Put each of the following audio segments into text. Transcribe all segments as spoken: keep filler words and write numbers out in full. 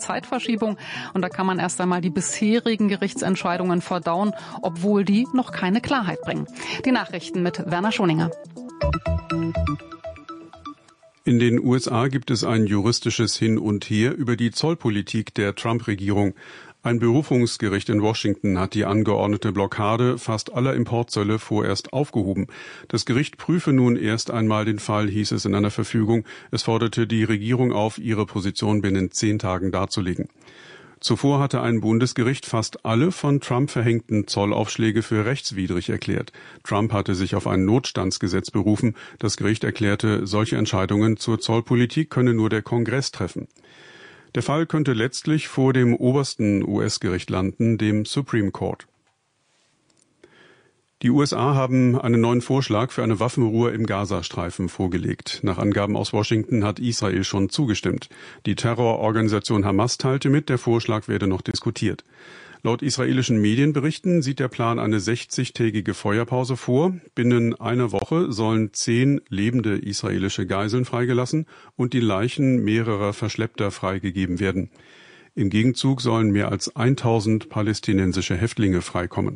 Zeitverschiebung. Und da kann man erst einmal die bisherigen Gerichtsentscheidungen verdauen, obwohl die noch keine Klarheit bringen. Die Nachrichten mit Werner Schoninger. In den U S A gibt es ein juristisches Hin und Her über die Zollpolitik der Trump-Regierung. Ein Berufungsgericht in Washington hat die angeordnete Blockade fast aller Importzölle vorerst aufgehoben. Das Gericht prüfe nun erst einmal den Fall, hieß es in einer Verfügung. Es forderte die Regierung auf, ihre Position binnen zehn Tagen darzulegen. Zuvor hatte ein Bundesgericht fast alle von Trump verhängten Zollaufschläge für rechtswidrig erklärt. Trump hatte sich auf ein Notstandsgesetz berufen. Das Gericht erklärte, solche Entscheidungen zur Zollpolitik könne nur der Kongress treffen. Der Fall könnte letztlich vor dem obersten U S-Gericht landen, dem Supreme Court. Die U S A haben einen neuen Vorschlag für eine Waffenruhe im Gazastreifen vorgelegt. Nach Angaben aus Washington hat Israel schon zugestimmt. Die Terrororganisation Hamas teilte mit, der Vorschlag werde noch diskutiert. Laut israelischen Medienberichten sieht der Plan eine sechzigtägige Feuerpause vor. Binnen einer Woche sollen zehn lebende israelische Geiseln freigelassen und die Leichen mehrerer Verschleppter freigegeben werden. Im Gegenzug sollen mehr als tausend palästinensische Häftlinge freikommen.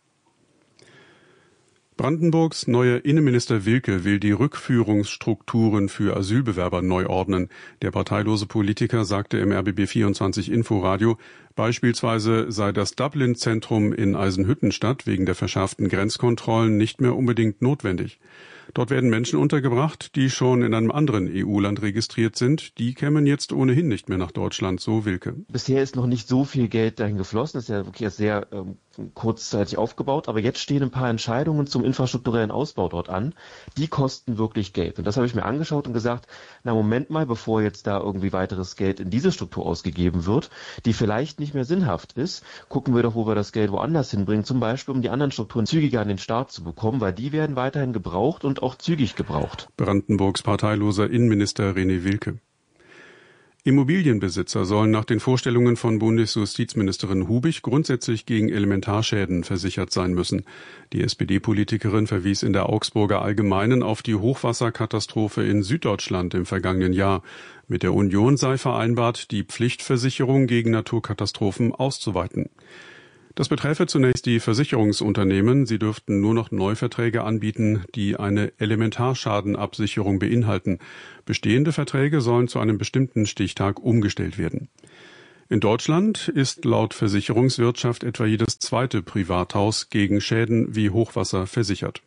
Brandenburgs neuer Innenminister Wilke will die Rückführungsstrukturen für Asylbewerber neu ordnen. Der parteilose Politiker sagte im R B B vierundzwanzig Inforadio, beispielsweise sei das Dublin-Zentrum in Eisenhüttenstadt wegen der verschärften Grenzkontrollen nicht mehr unbedingt notwendig. Dort werden Menschen untergebracht, die schon in einem anderen E U-Land registriert sind. Die kämen jetzt ohnehin nicht mehr nach Deutschland, so Wilke. Bisher ist noch nicht so viel Geld dahin geflossen. Das ist ja wirklich sehr ähm, kurzzeitig aufgebaut. Aber jetzt stehen ein paar Entscheidungen zum infrastrukturellen Ausbau dort an. Die kosten wirklich Geld. Und das habe ich mir angeschaut und gesagt, na Moment mal, bevor jetzt da irgendwie weiteres Geld in diese Struktur ausgegeben wird, die vielleicht nicht mehr sinnhaft ist, gucken wir doch, wo wir das Geld woanders hinbringen. Zum Beispiel, um die anderen Strukturen zügiger an den Start zu bekommen, weil die werden weiterhin gebraucht und auch zügig gebraucht. Brandenburgs parteiloser Innenminister René Wilke. Immobilienbesitzer sollen nach den Vorstellungen von Bundesjustizministerin Hubig grundsätzlich gegen Elementarschäden versichert sein müssen. Die S P D-Politikerin verwies in der Augsburger Allgemeinen auf die Hochwasserkatastrophe in Süddeutschland im vergangenen Jahr. Mit der Union sei vereinbart, die Pflichtversicherung gegen Naturkatastrophen auszuweiten. Das beträfe zunächst die Versicherungsunternehmen. Sie dürften nur noch Neuverträge anbieten, die eine Elementarschadenabsicherung beinhalten. Bestehende Verträge sollen zu einem bestimmten Stichtag umgestellt werden. In Deutschland ist laut Versicherungswirtschaft etwa jedes zweite Privathaus gegen Schäden wie Hochwasser versichert.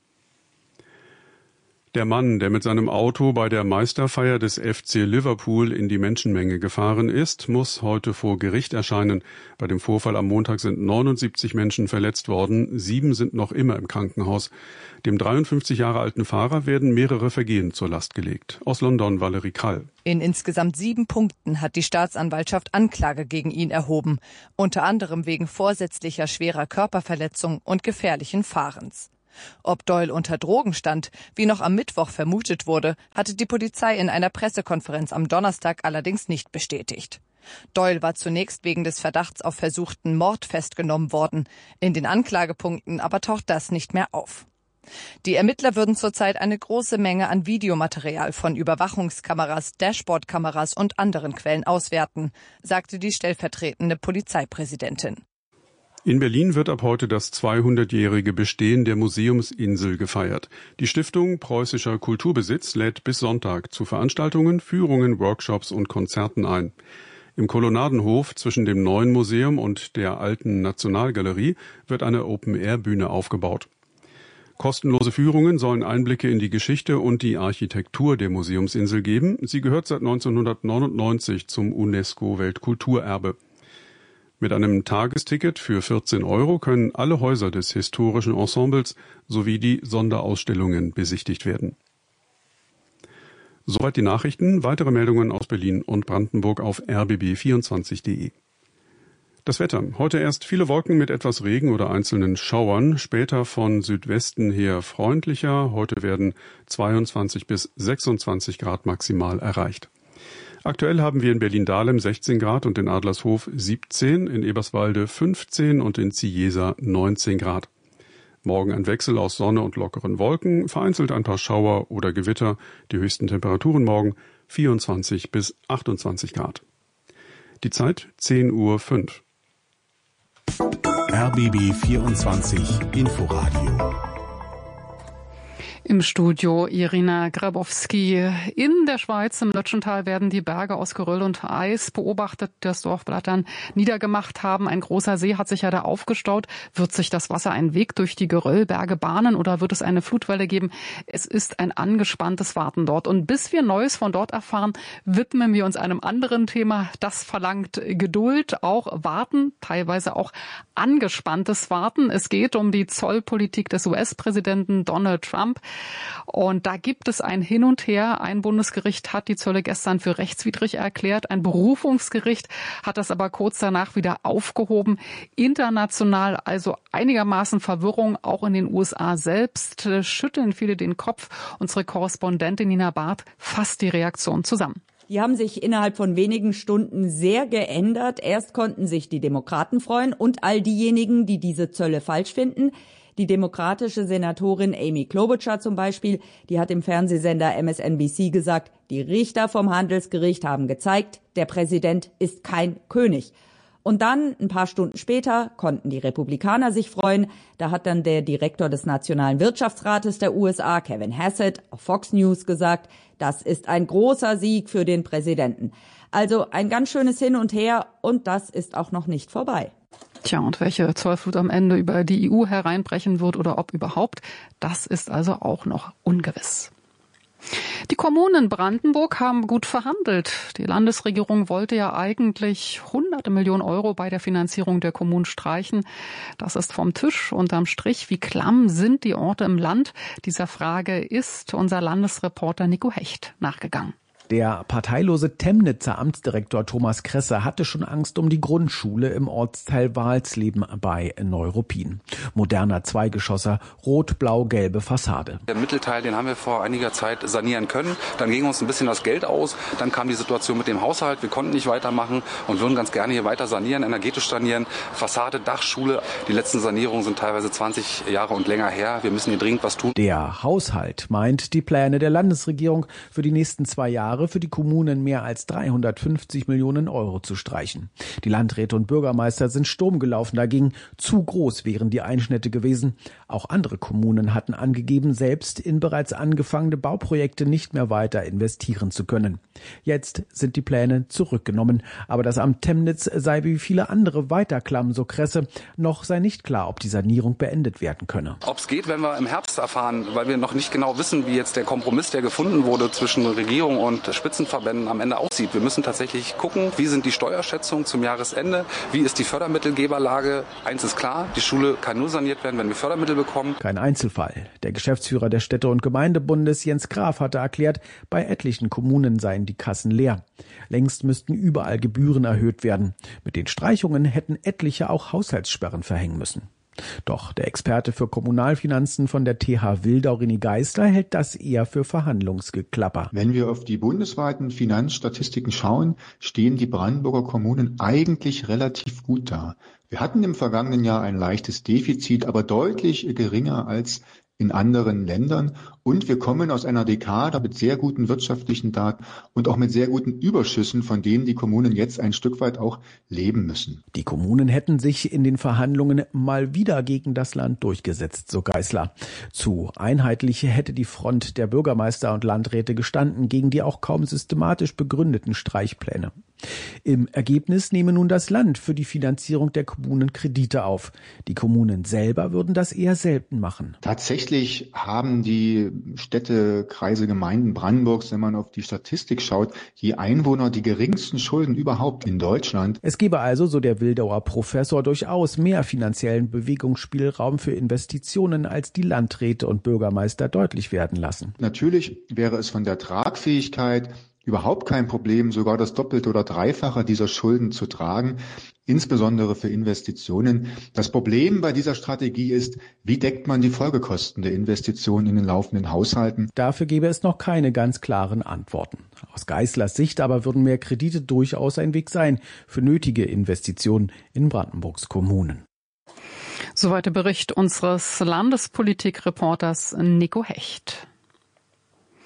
Der Mann, der mit seinem Auto bei der Meisterfeier des F C Liverpool in die Menschenmenge gefahren ist, muss heute vor Gericht erscheinen. Bei dem Vorfall am Montag sind neunundsiebzig Menschen verletzt worden, sieben sind noch immer im Krankenhaus. Dem dreiundfünfzig Jahre alten Fahrer werden mehrere Vergehen zur Last gelegt. Aus London Valerie Krall. In insgesamt sieben Punkten hat die Staatsanwaltschaft Anklage gegen ihn erhoben, unter anderem wegen vorsätzlicher schwerer Körperverletzung und gefährlichen Fahrens. Ob Doyle unter Drogen stand, wie noch am Mittwoch vermutet wurde, hatte die Polizei in einer Pressekonferenz am Donnerstag allerdings nicht bestätigt. Doyle war zunächst wegen des Verdachts auf versuchten Mord festgenommen worden. In den Anklagepunkten aber taucht das nicht mehr auf. Die Ermittler würden zurzeit eine große Menge an Videomaterial von Überwachungskameras, Dashboardkameras und anderen Quellen auswerten, sagte die stellvertretende Polizeipräsidentin. In Berlin wird ab heute das zweihundertjährige Bestehen der Museumsinsel gefeiert. Die Stiftung Preußischer Kulturbesitz lädt bis Sonntag zu Veranstaltungen, Führungen, Workshops und Konzerten ein. Im Kolonnadenhof zwischen dem neuen Museum und der alten Nationalgalerie wird eine Open-Air-Bühne aufgebaut. Kostenlose Führungen sollen Einblicke in die Geschichte und die Architektur der Museumsinsel geben. Sie gehört seit neunzehnhundertneunundneunzig zum UNESCO-Weltkulturerbe. Mit einem Tagesticket für vierzehn Euro können alle Häuser des historischen Ensembles sowie die Sonderausstellungen besichtigt werden. Soweit die Nachrichten. Weitere Meldungen aus Berlin und Brandenburg auf r b b vierundzwanzig punkt de. Das Wetter. Heute erst viele Wolken mit etwas Regen oder einzelnen Schauern, später von Südwesten her freundlicher. Heute werden zweiundzwanzig bis sechsundzwanzig Grad maximal erreicht. Aktuell haben wir in Berlin-Dahlem sechzehn Grad und in Adlershof siebzehn, in Eberswalde fünfzehn und in Ziesa neunzehn Grad. Morgen ein Wechsel aus Sonne und lockeren Wolken, vereinzelt ein paar Schauer oder Gewitter. Die höchsten Temperaturen morgen vierundzwanzig bis achtundzwanzig Grad. Die Zeit zehn Uhr fünf. R B B vierundzwanzig Inforadio. Im Studio Irina Grabowski. In der Schweiz, im Lötschental, werden die Berge aus Geröll und Eis beobachtet, die das Dorfblatt dann niedergemacht haben. Ein großer See hat sich ja da aufgestaut. Wird sich das Wasser einen Weg durch die Geröllberge bahnen oder wird es eine Flutwelle geben? Es ist ein angespanntes Warten dort. Und bis wir Neues von dort erfahren, widmen wir uns einem anderen Thema. Das verlangt Geduld, auch Warten, teilweise auch angespanntes Warten. Es geht um die Zollpolitik des U S-Präsidenten Donald Trump. Und da gibt es ein Hin und Her. Ein Bundesgericht hat die Zölle gestern für rechtswidrig erklärt. Ein Berufungsgericht hat das aber kurz danach wieder aufgehoben. International also einigermaßen Verwirrung, auch in den U S A selbst. Schütteln viele den Kopf. Unsere Korrespondentin Nina Barth fasst die Reaktion zusammen. Die haben sich innerhalb von wenigen Stunden sehr geändert. Erst konnten sich die Demokraten freuen und all diejenigen, die diese Zölle falsch finden. Die demokratische Senatorin Amy Klobuchar zum Beispiel, die hat im Fernsehsender M S N B C gesagt, die Richter vom Handelsgericht haben gezeigt, der Präsident ist kein König. Und dann, ein paar Stunden später, konnten die Republikaner sich freuen. Da hat dann der Direktor des Nationalen Wirtschaftsrates der U S A, Kevin Hassett, auf Fox News gesagt, das ist ein großer Sieg für den Präsidenten. Also ein ganz schönes Hin und Her und das ist auch noch nicht vorbei. Tja, und welche Zollflut am Ende über die E U hereinbrechen wird oder ob überhaupt, das ist also auch noch ungewiss. Die Kommunen in Brandenburg haben gut verhandelt. Die Landesregierung wollte ja eigentlich hunderte Millionen Euro bei der Finanzierung der Kommunen streichen. Das ist vom Tisch. Unterm Strich, wie klamm sind die Orte im Land? Dieser Frage ist unser Landesreporter Nico Hecht nachgegangen. Der parteilose Temnitzer Amtsdirektor Thomas Kresser hatte schon Angst um die Grundschule im Ortsteil Walsleben bei Neuruppin. Moderner Zweigeschosser, rot-blau-gelbe Fassade. Der Mittelteil, den haben wir vor einiger Zeit sanieren können. Dann ging uns ein bisschen das Geld aus. Dann kam die Situation mit dem Haushalt. Wir konnten nicht weitermachen und würden ganz gerne hier weiter sanieren, energetisch sanieren. Fassade, Dachschule. Die letzten Sanierungen sind teilweise zwanzig Jahre und länger her. Wir müssen hier dringend was tun. Der Haushalt meint die Pläne der Landesregierung für die nächsten zwei Jahre für die Kommunen mehr als dreihundertfünfzig Millionen Euro zu streichen. Die Landräte und Bürgermeister sind Sturm gelaufen dagegen. Zu groß wären die Einschnitte gewesen. Auch andere Kommunen hatten angegeben, selbst in bereits angefangene Bauprojekte nicht mehr weiter investieren zu können. Jetzt sind die Pläne zurückgenommen. Aber das Amt Temnitz sei wie viele andere weiterklamm, so Kresse. Noch sei nicht klar, ob die Sanierung beendet werden könne. Ob es geht, werden wir im Herbst erfahren, weil wir noch nicht genau wissen, wie jetzt der Kompromiss, der gefunden wurde zwischen Regierung und Spitzenverbänden am Ende aussieht. Wir müssen tatsächlich gucken, wie sind die Steuerschätzungen zum Jahresende, wie ist die Fördermittelgeberlage. Eins ist klar, die Schule kann nur saniert werden, wenn wir Fördermittel bekommen. Kein Einzelfall. Der Geschäftsführer des Städte- und Gemeindebundes Jens Graf hatte erklärt, bei etlichen Kommunen seien die Kassen leer. Längst müssten überall Gebühren erhöht werden. Mit den Streichungen hätten etliche auch Haushaltssperren verhängen müssen. Doch der Experte für Kommunalfinanzen von der T H Wildau, René Geisler, hält das eher für Verhandlungsgeklapper. Wenn wir auf die bundesweiten Finanzstatistiken schauen, stehen die Brandenburger Kommunen eigentlich relativ gut da. Wir hatten im vergangenen Jahr ein leichtes Defizit, aber deutlich geringer als in anderen Ländern. Und wir kommen aus einer Dekade mit sehr guten wirtschaftlichen Daten und auch mit sehr guten Überschüssen, von denen die Kommunen jetzt ein Stück weit auch leben müssen. Die Kommunen hätten sich in den Verhandlungen mal wieder gegen das Land durchgesetzt, so Geisler. Zu einheitlich hätte die Front der Bürgermeister und Landräte gestanden gegen die auch kaum systematisch begründeten Streichpläne. Im Ergebnis nehme nun das Land für die Finanzierung der Kommunen Kredite auf. Die Kommunen selber würden das eher selten machen. Tatsächlich haben die Städte, Kreise, Gemeinden Brandenburgs, wenn man auf die Statistik schaut, je Einwohner die geringsten Schulden überhaupt in Deutschland. Es gebe also, so der Wildauer Professor, durchaus mehr finanziellen Bewegungsspielraum für Investitionen, als die Landräte und Bürgermeister deutlich werden lassen. Natürlich wäre es von der Tragfähigkeit überhaupt kein Problem, sogar das Doppelte oder Dreifache dieser Schulden zu tragen, insbesondere für Investitionen. Das Problem bei dieser Strategie ist, wie deckt man die Folgekosten der Investitionen in den laufenden Haushalten? Dafür gäbe es noch keine ganz klaren Antworten. Aus Geislers Sicht aber würden mehr Kredite durchaus ein Weg sein für nötige Investitionen in Brandenburgs Kommunen. Soweit der Bericht unseres Landespolitikreporters Nico Hecht.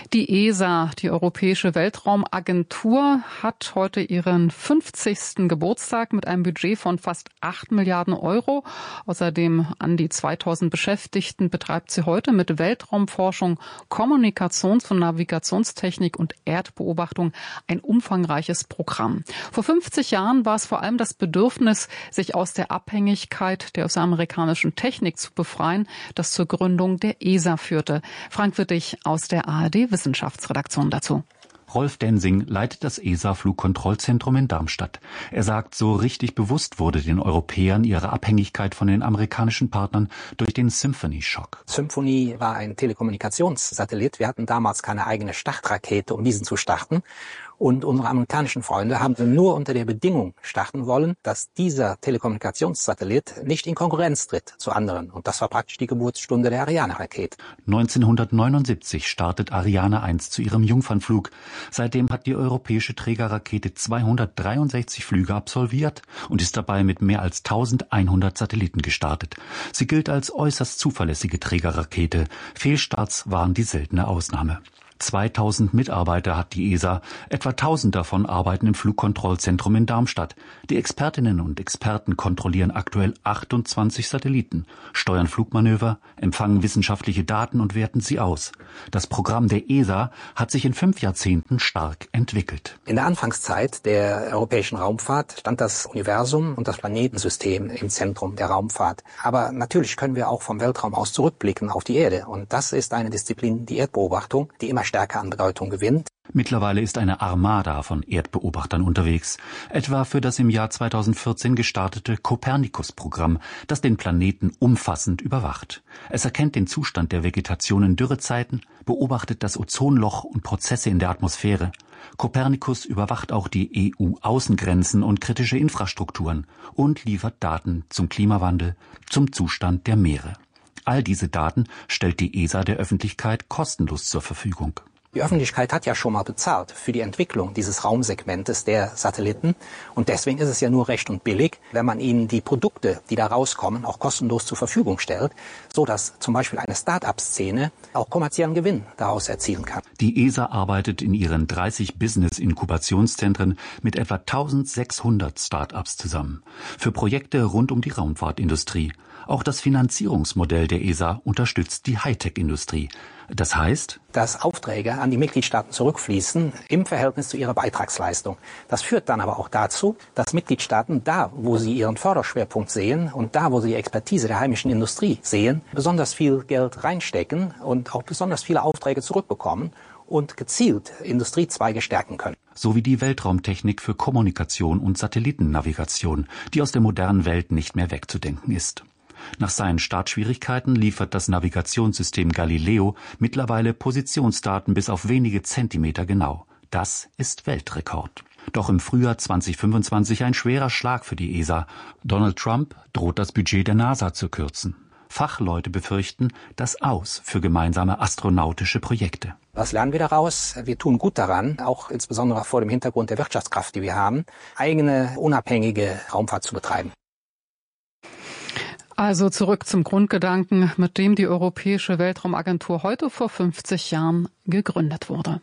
Die E S A, die Europäische Weltraumagentur, hat heute ihren fünfzigsten Geburtstag mit einem Budget von fast acht Milliarden Euro. Außerdem an die zweitausend Beschäftigten betreibt sie heute mit Weltraumforschung, Kommunikations- und Navigationstechnik und Erdbeobachtung ein umfangreiches Programm. Vor fünfzig Jahren war es vor allem das Bedürfnis, sich aus der Abhängigkeit der US-amerikanischen Technik zu befreien, das zur Gründung der E S A führte. Frank Wittig aus der A R D-Wissenschaftsredaktion dazu. Rolf Densing leitet das E S A-Flugkontrollzentrum in Darmstadt. Er sagt, so richtig bewusst wurde den Europäern ihre Abhängigkeit von den amerikanischen Partnern durch den Symphony-Schock. Symphony war ein Telekommunikationssatellit. Wir hatten damals keine eigene Startrakete, um diesen zu starten. Und unsere amerikanischen Freunde haben nur unter der Bedingung starten wollen, dass dieser Telekommunikationssatellit nicht in Konkurrenz tritt zu anderen. Und das war praktisch die Geburtsstunde der Ariane-Rakete. neunzehnhundertneunundsiebzig startet Ariane eins zu ihrem Jungfernflug. Seitdem hat die europäische Trägerrakete zweihundertdreiundsechzig Flüge absolviert und ist dabei mit mehr als eintausendeinhundert Satelliten gestartet. Sie gilt als äußerst zuverlässige Trägerrakete. Fehlstarts waren die seltene Ausnahme. zweitausend Mitarbeiter hat die E S A, etwa tausend davon arbeiten im Flugkontrollzentrum in Darmstadt. Die Expertinnen und Experten kontrollieren aktuell achtundzwanzig Satelliten, steuern Flugmanöver, empfangen wissenschaftliche Daten und werten sie aus. Das Programm der E S A hat sich in fünf Jahrzehnten stark entwickelt. In der Anfangszeit der europäischen Raumfahrt stand das Universum und das Planetensystem im Zentrum der Raumfahrt. Aber natürlich können wir auch vom Weltraum aus zurückblicken auf die Erde. Und das ist eine Disziplin, die Erdbeobachtung, die immer stärker an Bedeutung gewinnt. Mittlerweile ist eine Armada von Erdbeobachtern unterwegs, etwa für das im Jahr zweitausendvierzehn gestartete Copernicus-Programm, das den Planeten umfassend überwacht. Es erkennt den Zustand der Vegetation in Dürrezeiten, beobachtet das Ozonloch und Prozesse in der Atmosphäre. Copernicus überwacht auch die E U-Außengrenzen und kritische Infrastrukturen und liefert Daten zum Klimawandel, zum Zustand der Meere. All diese Daten stellt die E S A der Öffentlichkeit kostenlos zur Verfügung. Die Öffentlichkeit hat ja schon mal bezahlt für die Entwicklung dieses Raumsegmentes der Satelliten. Und deswegen ist es ja nur recht und billig, wenn man ihnen die Produkte, die da rauskommen, auch kostenlos zur Verfügung stellt, so dass zum Beispiel eine Start-up-Szene auch kommerziellen Gewinn daraus erzielen kann. Die E S A arbeitet in ihren dreißig Business-Inkubationszentren mit etwa eintausendsechshundert Start-ups zusammen. Für Projekte rund um die Raumfahrtindustrie. Auch das Finanzierungsmodell der E S A unterstützt die Hightech-Industrie. Das heißt, dass Aufträge an die Mitgliedstaaten zurückfließen im Verhältnis zu ihrer Beitragsleistung. Das führt dann aber auch dazu, dass Mitgliedstaaten da, wo sie ihren Förderschwerpunkt sehen und da, wo sie die Expertise der heimischen Industrie sehen, besonders viel Geld reinstecken und auch besonders viele Aufträge zurückbekommen und gezielt Industriezweige stärken können. So wie die Weltraumtechnik für Kommunikation und Satellitennavigation, die aus der modernen Welt nicht mehr wegzudenken ist. Nach seinen Startschwierigkeiten liefert das Navigationssystem Galileo mittlerweile Positionsdaten bis auf wenige Zentimeter genau. Das ist Weltrekord. Doch im Frühjahr zweitausendfünfundzwanzig ein schwerer Schlag für die E S A. Donald Trump droht das Budget der NASA zu kürzen. Fachleute befürchten das Aus für gemeinsame astronautische Projekte. Was lernen wir daraus? Wir tun gut daran, auch insbesondere vor dem Hintergrund der Wirtschaftskraft, die wir haben, eigene unabhängige Raumfahrt zu betreiben. Also zurück zum Grundgedanken, mit dem die Europäische Weltraumagentur heute vor fünfzig Jahren gegründet wurde.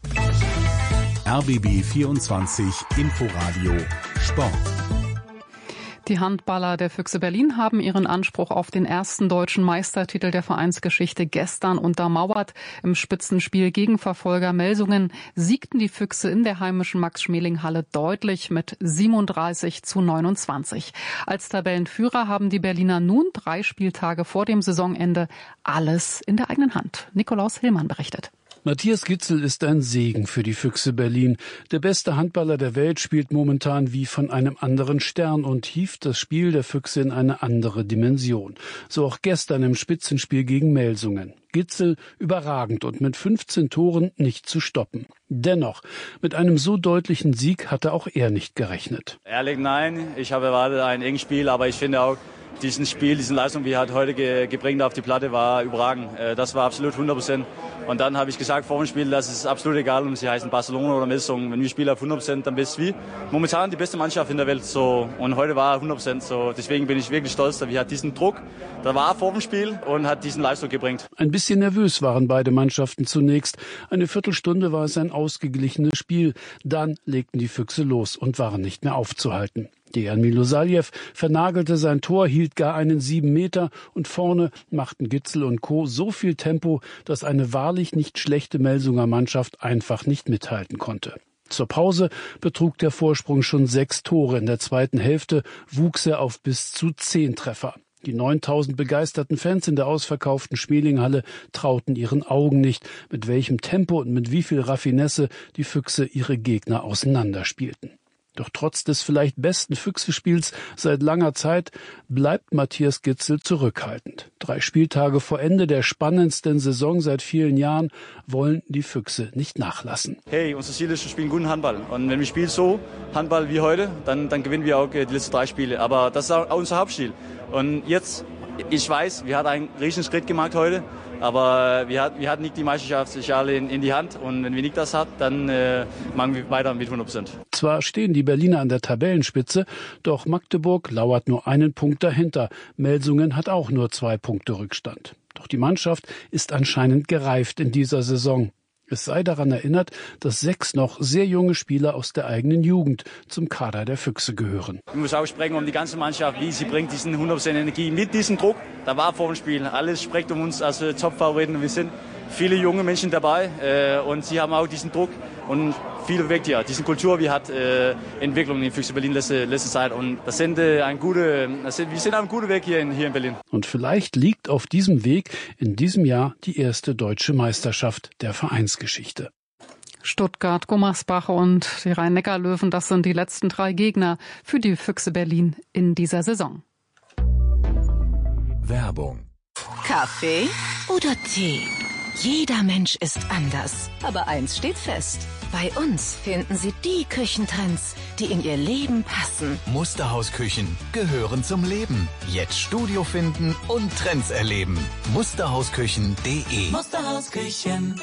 R B B vierundzwanzig Inforadio Sport. Die Handballer der Füchse Berlin haben ihren Anspruch auf den ersten deutschen Meistertitel der Vereinsgeschichte gestern untermauert. Im Spitzenspiel gegen Verfolger Melsungen siegten die Füchse in der heimischen Max-Schmeling-Halle deutlich mit siebenunddreißig zu neunundzwanzig. Als Tabellenführer haben die Berliner nun drei Spieltage vor dem Saisonende alles in der eigenen Hand. Nikolaus Hillmann berichtet. Matthias Gitzel ist ein Segen für die Füchse Berlin. Der beste Handballer der Welt spielt momentan wie von einem anderen Stern und hieft das Spiel der Füchse in eine andere Dimension. So auch gestern im Spitzenspiel gegen Melsungen. Gitzel überragend und mit fünfzehn Toren nicht zu stoppen. Dennoch, mit einem so deutlichen Sieg hatte auch er nicht gerechnet. Ehrlich nein, ich habe erwartet ein enges Spiel, aber ich finde auch, Diesen Spiel, diese Leistung, wie er halt heute ge gebracht auf die Platte, war überragend. Äh, das war absolut hundert Prozent. Und dann habe ich gesagt vor dem Spiel, das ist absolut egal, ob sie heißen Barcelona oder Messung. Wenn wir spielen auf hundert Prozent, dann bist du wie momentan die beste Mannschaft in der Welt. So. Und heute war hundert Prozent. So. Deswegen bin ich wirklich stolz, dass wir hat diesen Druck, da war vor dem Spiel und hat diesen Leistung gebracht. Ein bisschen nervös waren beide Mannschaften zunächst. Eine Viertelstunde war es ein ausgeglichenes Spiel. Dann legten die Füchse los und waren nicht mehr aufzuhalten. Dejan Milosaljew vernagelte sein Tor, hielt gar einen sieben Meter und vorne machten Gitzel und Co. so viel Tempo, dass eine wahrlich nicht schlechte Melsunger Mannschaft einfach nicht mithalten konnte. Zur Pause betrug der Vorsprung schon sechs Tore. In der zweiten Hälfte wuchs er auf bis zu zehn Treffer. Die neuntausend begeisterten Fans in der ausverkauften Schmelinghalle trauten ihren Augen nicht, mit welchem Tempo und mit wie viel Raffinesse die Füchse ihre Gegner auseinanderspielten. Doch trotz des vielleicht besten Füchse-Spiels seit langer Zeit bleibt Matthias Gitzel zurückhaltend. Drei Spieltage vor Ende der spannendsten Saison seit vielen Jahren wollen die Füchse nicht nachlassen. Hey, unser Ziel ist, wir spielen guten Handball. Und wenn wir spielen so Handball wie heute, dann, dann gewinnen wir auch die letzten drei Spiele. Aber das ist auch unser Hauptziel. Und jetzt, ich weiß, wir haben einen riesen Schritt gemacht heute. Aber wir hatten, wir hatten nicht die Meisterschaftsschale in, in die Hand. Und wenn wir nicht das haben, dann äh, machen wir weiter mit hundert Prozent. Zwar stehen die Berliner an der Tabellenspitze, doch Magdeburg lauert nur einen Punkt dahinter. Melsungen hat auch nur zwei Punkte Rückstand. Doch die Mannschaft ist anscheinend gereift in dieser Saison. Es sei daran erinnert, dass sechs noch sehr junge Spieler aus der eigenen Jugend zum Kader der Füchse gehören. Ich muss auch sprechen um die ganze Mannschaft, wie sie bringt diesen hundert Prozent Energie mit diesem Druck. Da war vor dem Spiel, alles spricht um uns als Top-Favoriten. Wir sind viele junge Menschen dabei äh, und sie haben auch diesen Druck und viel bewegt ja. Diese Kultur, wie hat äh, Entwicklung in Füchse Berlin letzte, letzte Zeit und das sind äh, ein gute, das sind, wir sind auf einem guten Weg hier in, hier in Berlin. Und vielleicht liegt auf diesem Weg in diesem Jahr die erste deutsche Meisterschaft der Vereinsgeschichte. Stuttgart, Gummersbach und die Rhein-Neckar-Löwen, das sind die letzten drei Gegner für die Füchse Berlin in dieser Saison. Werbung. Kaffee oder Tee? Jeder Mensch ist anders. Aber eins steht fest. Bei uns finden Sie die Küchentrends, die in Ihr Leben passen. Musterhausküchen gehören zum Leben. Jetzt Studio finden und Trends erleben. Musterhausküchen punkt de Musterhausküchen.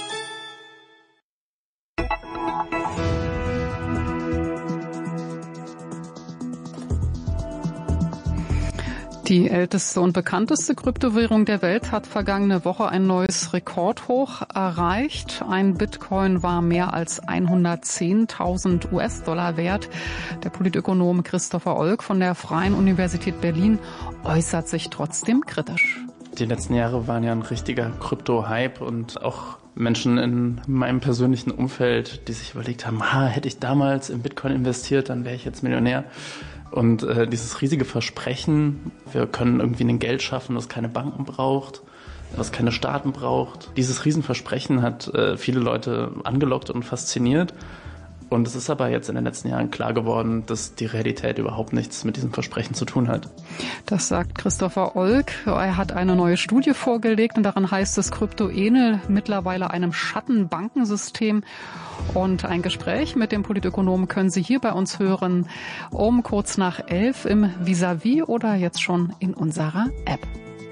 Die älteste und bekannteste Kryptowährung der Welt hat vergangene Woche ein neues Rekordhoch erreicht. Ein Bitcoin war mehr als hundertzehntausend U S-Dollar wert. Der Politökonom Christopher Olk von der Freien Universität Berlin äußert sich trotzdem kritisch. Die letzten Jahre waren ja ein richtiger Krypto-Hype und auch Menschen in meinem persönlichen Umfeld, die sich überlegt haben, ha, hätte ich damals in Bitcoin investiert, dann wäre ich jetzt Millionär. Und äh, dieses riesige Versprechen, wir können irgendwie ein Geld schaffen, das keine Banken braucht, was keine Staaten braucht. Dieses Riesenversprechen hat äh, viele Leute angelockt und fasziniert. Und es ist aber jetzt in den letzten Jahren klar geworden, dass die Realität überhaupt nichts mit diesem Versprechen zu tun hat. Das sagt Christopher Olk. Er hat eine neue Studie vorgelegt und darin heißt es, Krypto ähnelt mittlerweile einem Schattenbankensystem. Und ein Gespräch mit dem Politökonomen können Sie hier bei uns hören, um kurz nach elf im Vis-à-vis oder jetzt schon in unserer App.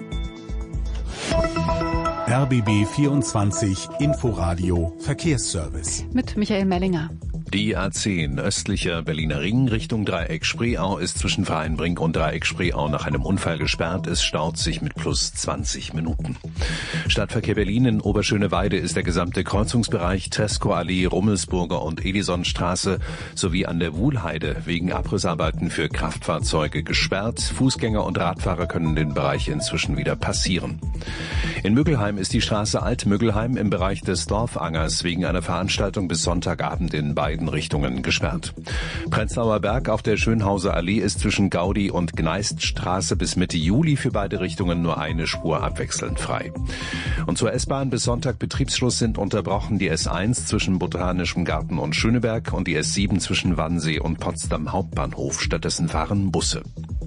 R B B vierundzwanzig Inforadio Verkehrsservice. Mit Michael Mellinger. Die A zehn östlicher Berliner Ring Richtung Dreieck Spreeau ist zwischen Vereinsbrink und Dreieck Spreeau nach einem Unfall gesperrt. Es staut sich mit plus zwanzig Minuten. Stadtverkehr Berlin in Oberschöneweide ist der gesamte Kreuzungsbereich Tresco-Allee, Rummelsburger und Edisonstraße sowie an der Wuhlheide wegen Abrissarbeiten für Kraftfahrzeuge gesperrt. Fußgänger und Radfahrer können den Bereich inzwischen wieder passieren. In Müggelheim ist die Straße Alt-Müggelheim im Bereich des Dorfangers wegen einer Veranstaltung bis Sonntagabend in beiden Richtungen gesperrt. Prenzlauer Berg auf der Schönhauser Allee ist zwischen Gaudi- und Gneiststraße bis Mitte Juli für beide Richtungen nur eine Spur abwechselnd frei. Und zur S-Bahn bis Sonntag Betriebsschluss sind unterbrochen die S eins zwischen Botanischem Garten und Schöneberg und die S sieben zwischen Wannsee und Potsdam Hauptbahnhof. Stattdessen fahren Busse.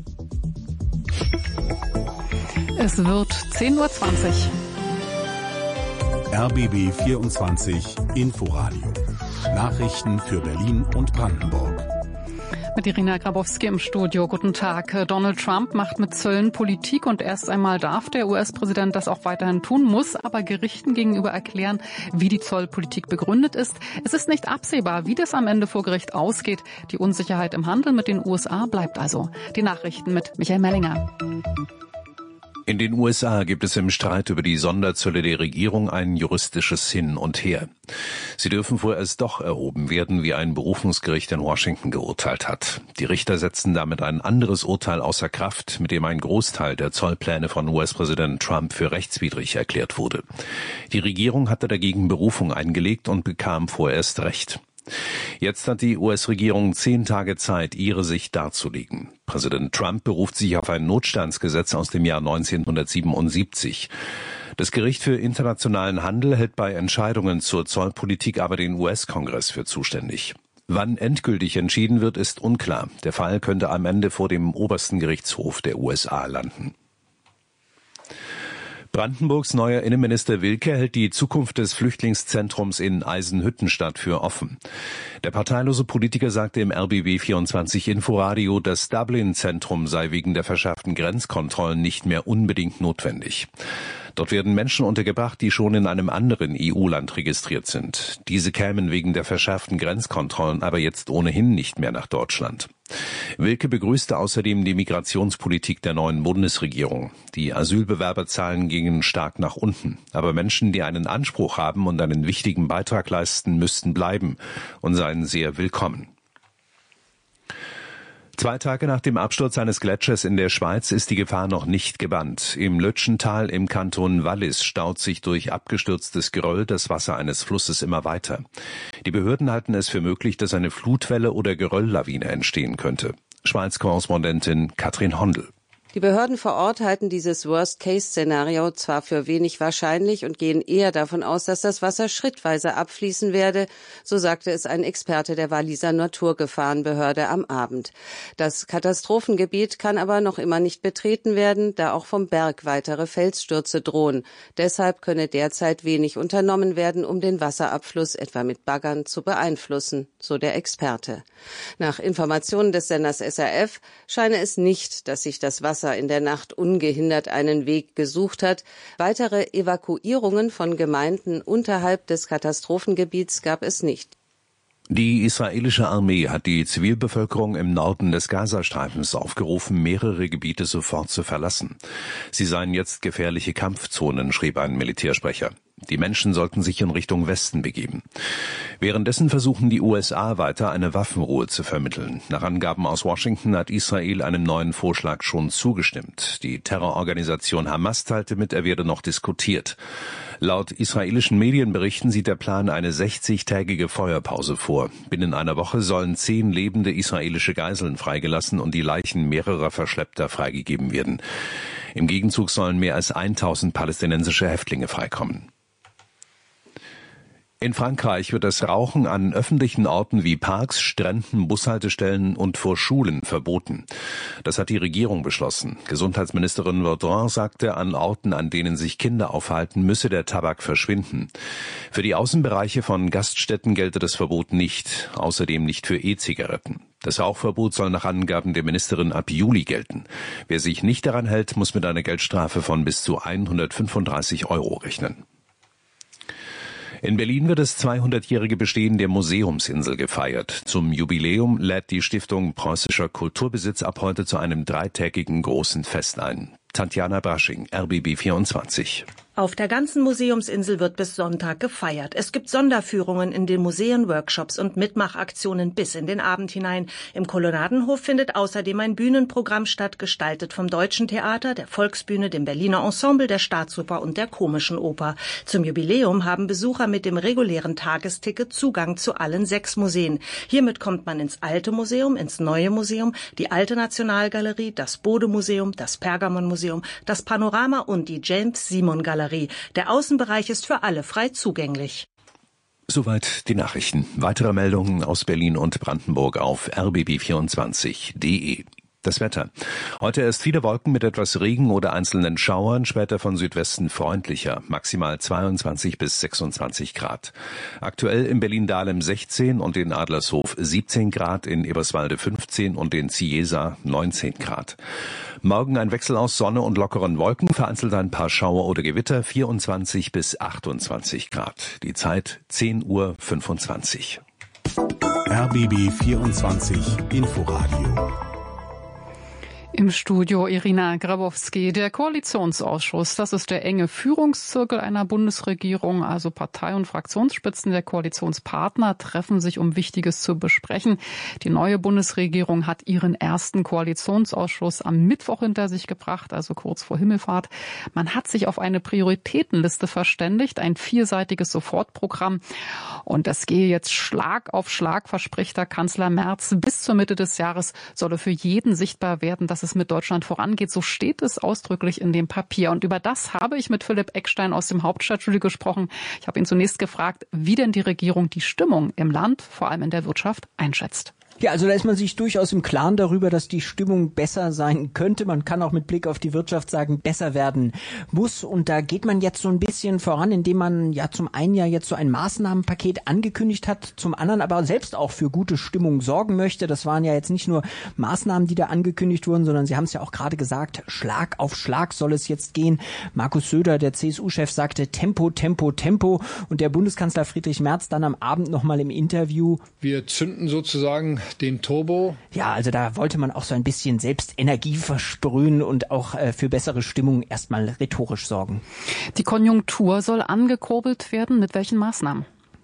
Es wird zehn Uhr zwanzig. R B B vierundzwanzig Inforadio. Nachrichten für Berlin und Brandenburg. Mit Irina Grabowski im Studio. Guten Tag. Donald Trump macht mit Zöllen Politik und erst einmal darf der U S-Präsident das auch weiterhin tun, muss aber Gerichten gegenüber erklären, wie die Zollpolitik begründet ist. Es ist nicht absehbar, wie das am Ende vor Gericht ausgeht. Die Unsicherheit im Handel mit den U S A bleibt also. Die Nachrichten mit Michael Mellinger. In den U S A gibt es im Streit über die Sonderzölle der Regierung ein juristisches Hin und Her. Sie dürfen vorerst doch erhoben werden, wie ein Berufungsgericht in Washington geurteilt hat. Die Richter setzen damit ein anderes Urteil außer Kraft, mit dem ein Großteil der Zollpläne von U S-Präsident Trump für rechtswidrig erklärt wurde. Die Regierung hatte dagegen Berufung eingelegt und bekam vorerst Recht. Jetzt hat die U S-Regierung zehn Tage Zeit, ihre Sicht darzulegen. Präsident Trump beruft sich auf ein Notstandsgesetz aus dem Jahr neunzehnhundertsiebenundsiebzig. Das Gericht für internationalen Handel hält bei Entscheidungen zur Zollpolitik aber den U S-Kongress für zuständig. Wann endgültig entschieden wird, ist unklar. Der Fall könnte am Ende vor dem obersten Gerichtshof der U S A landen. Brandenburgs neuer Innenminister Wilke hält die Zukunft des Flüchtlingszentrums in Eisenhüttenstadt für offen. Der parteilose Politiker sagte im R B B vierundzwanzig Inforadio, das Dublin-Zentrum sei wegen der verschärften Grenzkontrollen nicht mehr unbedingt notwendig. Dort werden Menschen untergebracht, die schon in einem anderen E U-Land registriert sind. Diese kämen wegen der verschärften Grenzkontrollen aber jetzt ohnehin nicht mehr nach Deutschland. Wilke begrüßte außerdem die Migrationspolitik der neuen Bundesregierung. Die Asylbewerberzahlen gingen stark nach unten. Aber Menschen, die einen Anspruch haben und einen wichtigen Beitrag leisten, müssten bleiben und seien sehr willkommen. Zwei Tage nach dem Absturz eines Gletschers in der Schweiz ist die Gefahr noch nicht gebannt. Im Lötschental im Kanton Wallis staut sich durch abgestürztes Geröll das Wasser eines Flusses immer weiter. Die Behörden halten es für möglich, dass eine Flutwelle oder Gerölllawine entstehen könnte. Schweiz-Korrespondentin Katrin Hondel. Die Behörden vor Ort halten dieses Worst-Case-Szenario zwar für wenig wahrscheinlich und gehen eher davon aus, dass das Wasser schrittweise abfließen werde, so sagte es ein Experte der Walliser Naturgefahrenbehörde am Abend. Das Katastrophengebiet kann aber noch immer nicht betreten werden, da auch vom Berg weitere Felsstürze drohen. Deshalb könne derzeit wenig unternommen werden, um den Wasserabfluss etwa mit Baggern zu beeinflussen, so der Experte. Nach Informationen des Senders S R F scheine es nicht, dass sich das Wasser in der Nacht ungehindert einen Weg gesucht hat. Weitere Evakuierungen von Gemeinden unterhalb des Katastrophengebiets gab es nicht. Die israelische Armee hat die Zivilbevölkerung im Norden des Gazastreifens aufgerufen, mehrere Gebiete sofort zu verlassen. Sie seien jetzt gefährliche Kampfzonen, schrieb ein Militärsprecher. Die Menschen sollten sich in Richtung Westen begeben. Währenddessen versuchen die U S A weiter, eine Waffenruhe zu vermitteln. Nach Angaben aus Washington hat Israel einem neuen Vorschlag schon zugestimmt. Die Terrororganisation Hamas teilte mit, er werde noch diskutiert. Laut israelischen Medienberichten sieht der Plan eine sechzigtägige Feuerpause vor. Binnen einer Woche sollen zehn lebende israelische Geiseln freigelassen und die Leichen mehrerer Verschleppter freigegeben werden. Im Gegenzug sollen mehr als tausend palästinensische Häftlinge freikommen. In Frankreich wird das Rauchen an öffentlichen Orten wie Parks, Stränden, Bushaltestellen und vor Schulen verboten. Das hat die Regierung beschlossen. Gesundheitsministerin Vaudrin sagte, an Orten, an denen sich Kinder aufhalten, müsse der Tabak verschwinden. Für die Außenbereiche von Gaststätten gelte das Verbot nicht, außerdem nicht für E-Zigaretten. Das Rauchverbot soll nach Angaben der Ministerin ab Juli gelten. Wer sich nicht daran hält, muss mit einer Geldstrafe von bis zu hundertfünfunddreißig Euro rechnen. In Berlin wird das zweihundertjährige Bestehen der Museumsinsel gefeiert. Zum Jubiläum lädt die Stiftung Preußischer Kulturbesitz ab heute zu einem dreitägigen großen Fest ein. Tatjana Brasching, R B B vierundzwanzig. Auf der ganzen Museumsinsel wird bis Sonntag gefeiert. Es gibt Sonderführungen in den Museen, Workshops und Mitmachaktionen bis in den Abend hinein. Im Kolonnadenhof findet außerdem ein Bühnenprogramm statt, gestaltet vom Deutschen Theater, der Volksbühne, dem Berliner Ensemble, der Staatsoper und der Komischen Oper. Zum Jubiläum haben Besucher mit dem regulären Tagesticket Zugang zu allen sechs Museen. Hiermit kommt man ins Alte Museum, ins Neue Museum, die Alte Nationalgalerie, das Bode-Museum, das Pergamon-Museum, das Panorama und die James-Simon-Galerie. Der Außenbereich ist für alle frei zugänglich. Soweit die Nachrichten. Weitere Meldungen aus Berlin und Brandenburg auf r b b vierundzwanzig punkt d e. Das Wetter. Heute erst viele Wolken mit etwas Regen oder einzelnen Schauern, später von Südwesten freundlicher. Maximal zweiundzwanzig bis sechsundzwanzig Grad. Aktuell in Berlin-Dahlem sechzehn und in Adlershof siebzehn Grad, in Eberswalde fünfzehn und in Cieza neunzehn Grad. Morgen ein Wechsel aus Sonne und lockeren Wolken, vereinzelt ein paar Schauer oder Gewitter, vierundzwanzig bis achtundzwanzig Grad. Die Zeit zehn Uhr fünfundzwanzig. R B B vierundzwanzig Inforadio. Im Studio Irina Grabowski. Der Koalitionsausschuss, das ist der enge Führungszirkel einer Bundesregierung, also Partei- und Fraktionsspitzen der Koalitionspartner treffen sich, um Wichtiges zu besprechen. Die neue Bundesregierung hat ihren ersten Koalitionsausschuss am Mittwoch hinter sich gebracht, also kurz vor Himmelfahrt. Man hat sich auf eine Prioritätenliste verständigt, ein vierseitiges Sofortprogramm. Und das gehe jetzt Schlag auf Schlag, verspricht der Kanzler Merz. Bis zur Mitte des Jahres solle für jeden sichtbar werden, dass es mit Deutschland vorangeht. So steht es ausdrücklich in dem Papier. Und über das habe ich mit Philipp Eckstein aus dem Hauptstadtstudio gesprochen. Ich habe ihn zunächst gefragt, wie denn die Regierung die Stimmung im Land, vor allem in der Wirtschaft, einschätzt. Ja, also da ist man sich durchaus im Klaren darüber, dass die Stimmung besser sein könnte. Man kann auch mit Blick auf die Wirtschaft sagen, besser werden muss. Und da geht man jetzt so ein bisschen voran, indem man ja zum einen ja jetzt so ein Maßnahmenpaket angekündigt hat, zum anderen aber selbst auch für gute Stimmung sorgen möchte. Das waren ja jetzt nicht nur Maßnahmen, die da angekündigt wurden, sondern Sie haben es ja auch gerade gesagt, Schlag auf Schlag soll es jetzt gehen. Markus Söder, der C S U-Chef, sagte Tempo, Tempo, Tempo. Und der Bundeskanzler Friedrich Merz dann am Abend nochmal im Interview. Wir zünden sozusagen den Turbo. Ja, also da wollte man auch so ein bisschen selbst Energie versprühen und auch äh, für bessere Stimmung erstmal rhetorisch sorgen. Die Konjunktur soll angekurbelt werden. Mit welchen Maßnahmen?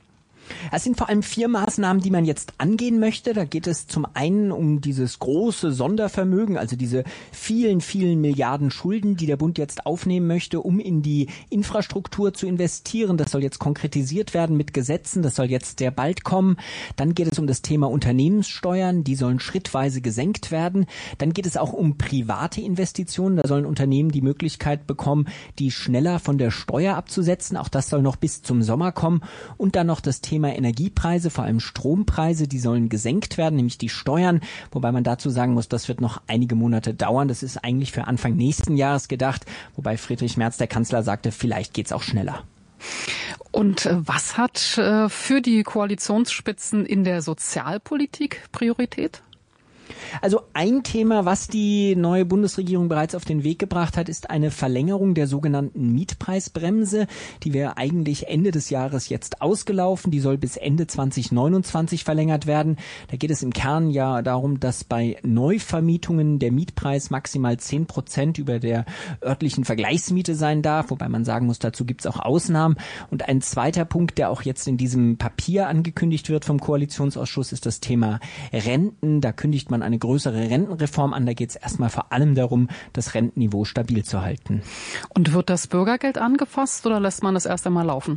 Es sind vor allem vier Maßnahmen, die man jetzt angehen möchte. Da geht es zum einen um dieses große Sondervermögen, also diese vielen, vielen Milliarden Schulden, die der Bund jetzt aufnehmen möchte, um in die Infrastruktur zu investieren. Das soll jetzt konkretisiert werden mit Gesetzen. Das soll jetzt sehr bald kommen. Dann geht es um das Thema Unternehmenssteuern. Die sollen schrittweise gesenkt werden. Dann geht es auch um private Investitionen. Da sollen Unternehmen die Möglichkeit bekommen, die schneller von der Steuer abzusetzen. Auch das soll noch bis zum Sommer kommen. Und dann noch das Thema Thema Energiepreise, vor allem Strompreise, die sollen gesenkt werden, nämlich die Steuern, wobei man dazu sagen muss, das wird noch einige Monate dauern. Das ist eigentlich für Anfang nächsten Jahres gedacht, wobei Friedrich Merz, der Kanzler, sagte, vielleicht geht's auch schneller. Und was hat für die Koalitionsspitzen in der Sozialpolitik Priorität? Also ein Thema, was die neue Bundesregierung bereits auf den Weg gebracht hat, ist eine Verlängerung der sogenannten Mietpreisbremse. Die wäre eigentlich Ende des Jahres jetzt ausgelaufen. Die soll bis Ende zwanzig neunundzwanzig verlängert werden. Da geht es im Kern ja darum, dass bei Neuvermietungen der Mietpreis maximal zehn Prozent über der örtlichen Vergleichsmiete sein darf. Wobei man sagen muss, dazu gibt es auch Ausnahmen. Und ein zweiter Punkt, der auch jetzt in diesem Papier angekündigt wird vom Koalitionsausschuss, ist das Thema Renten. Da kündigt man eine größere Rentenreform an. Da geht es erstmal vor allem darum, das Rentenniveau stabil zu halten. Und wird das Bürgergeld angefasst oder lässt man das erst einmal laufen?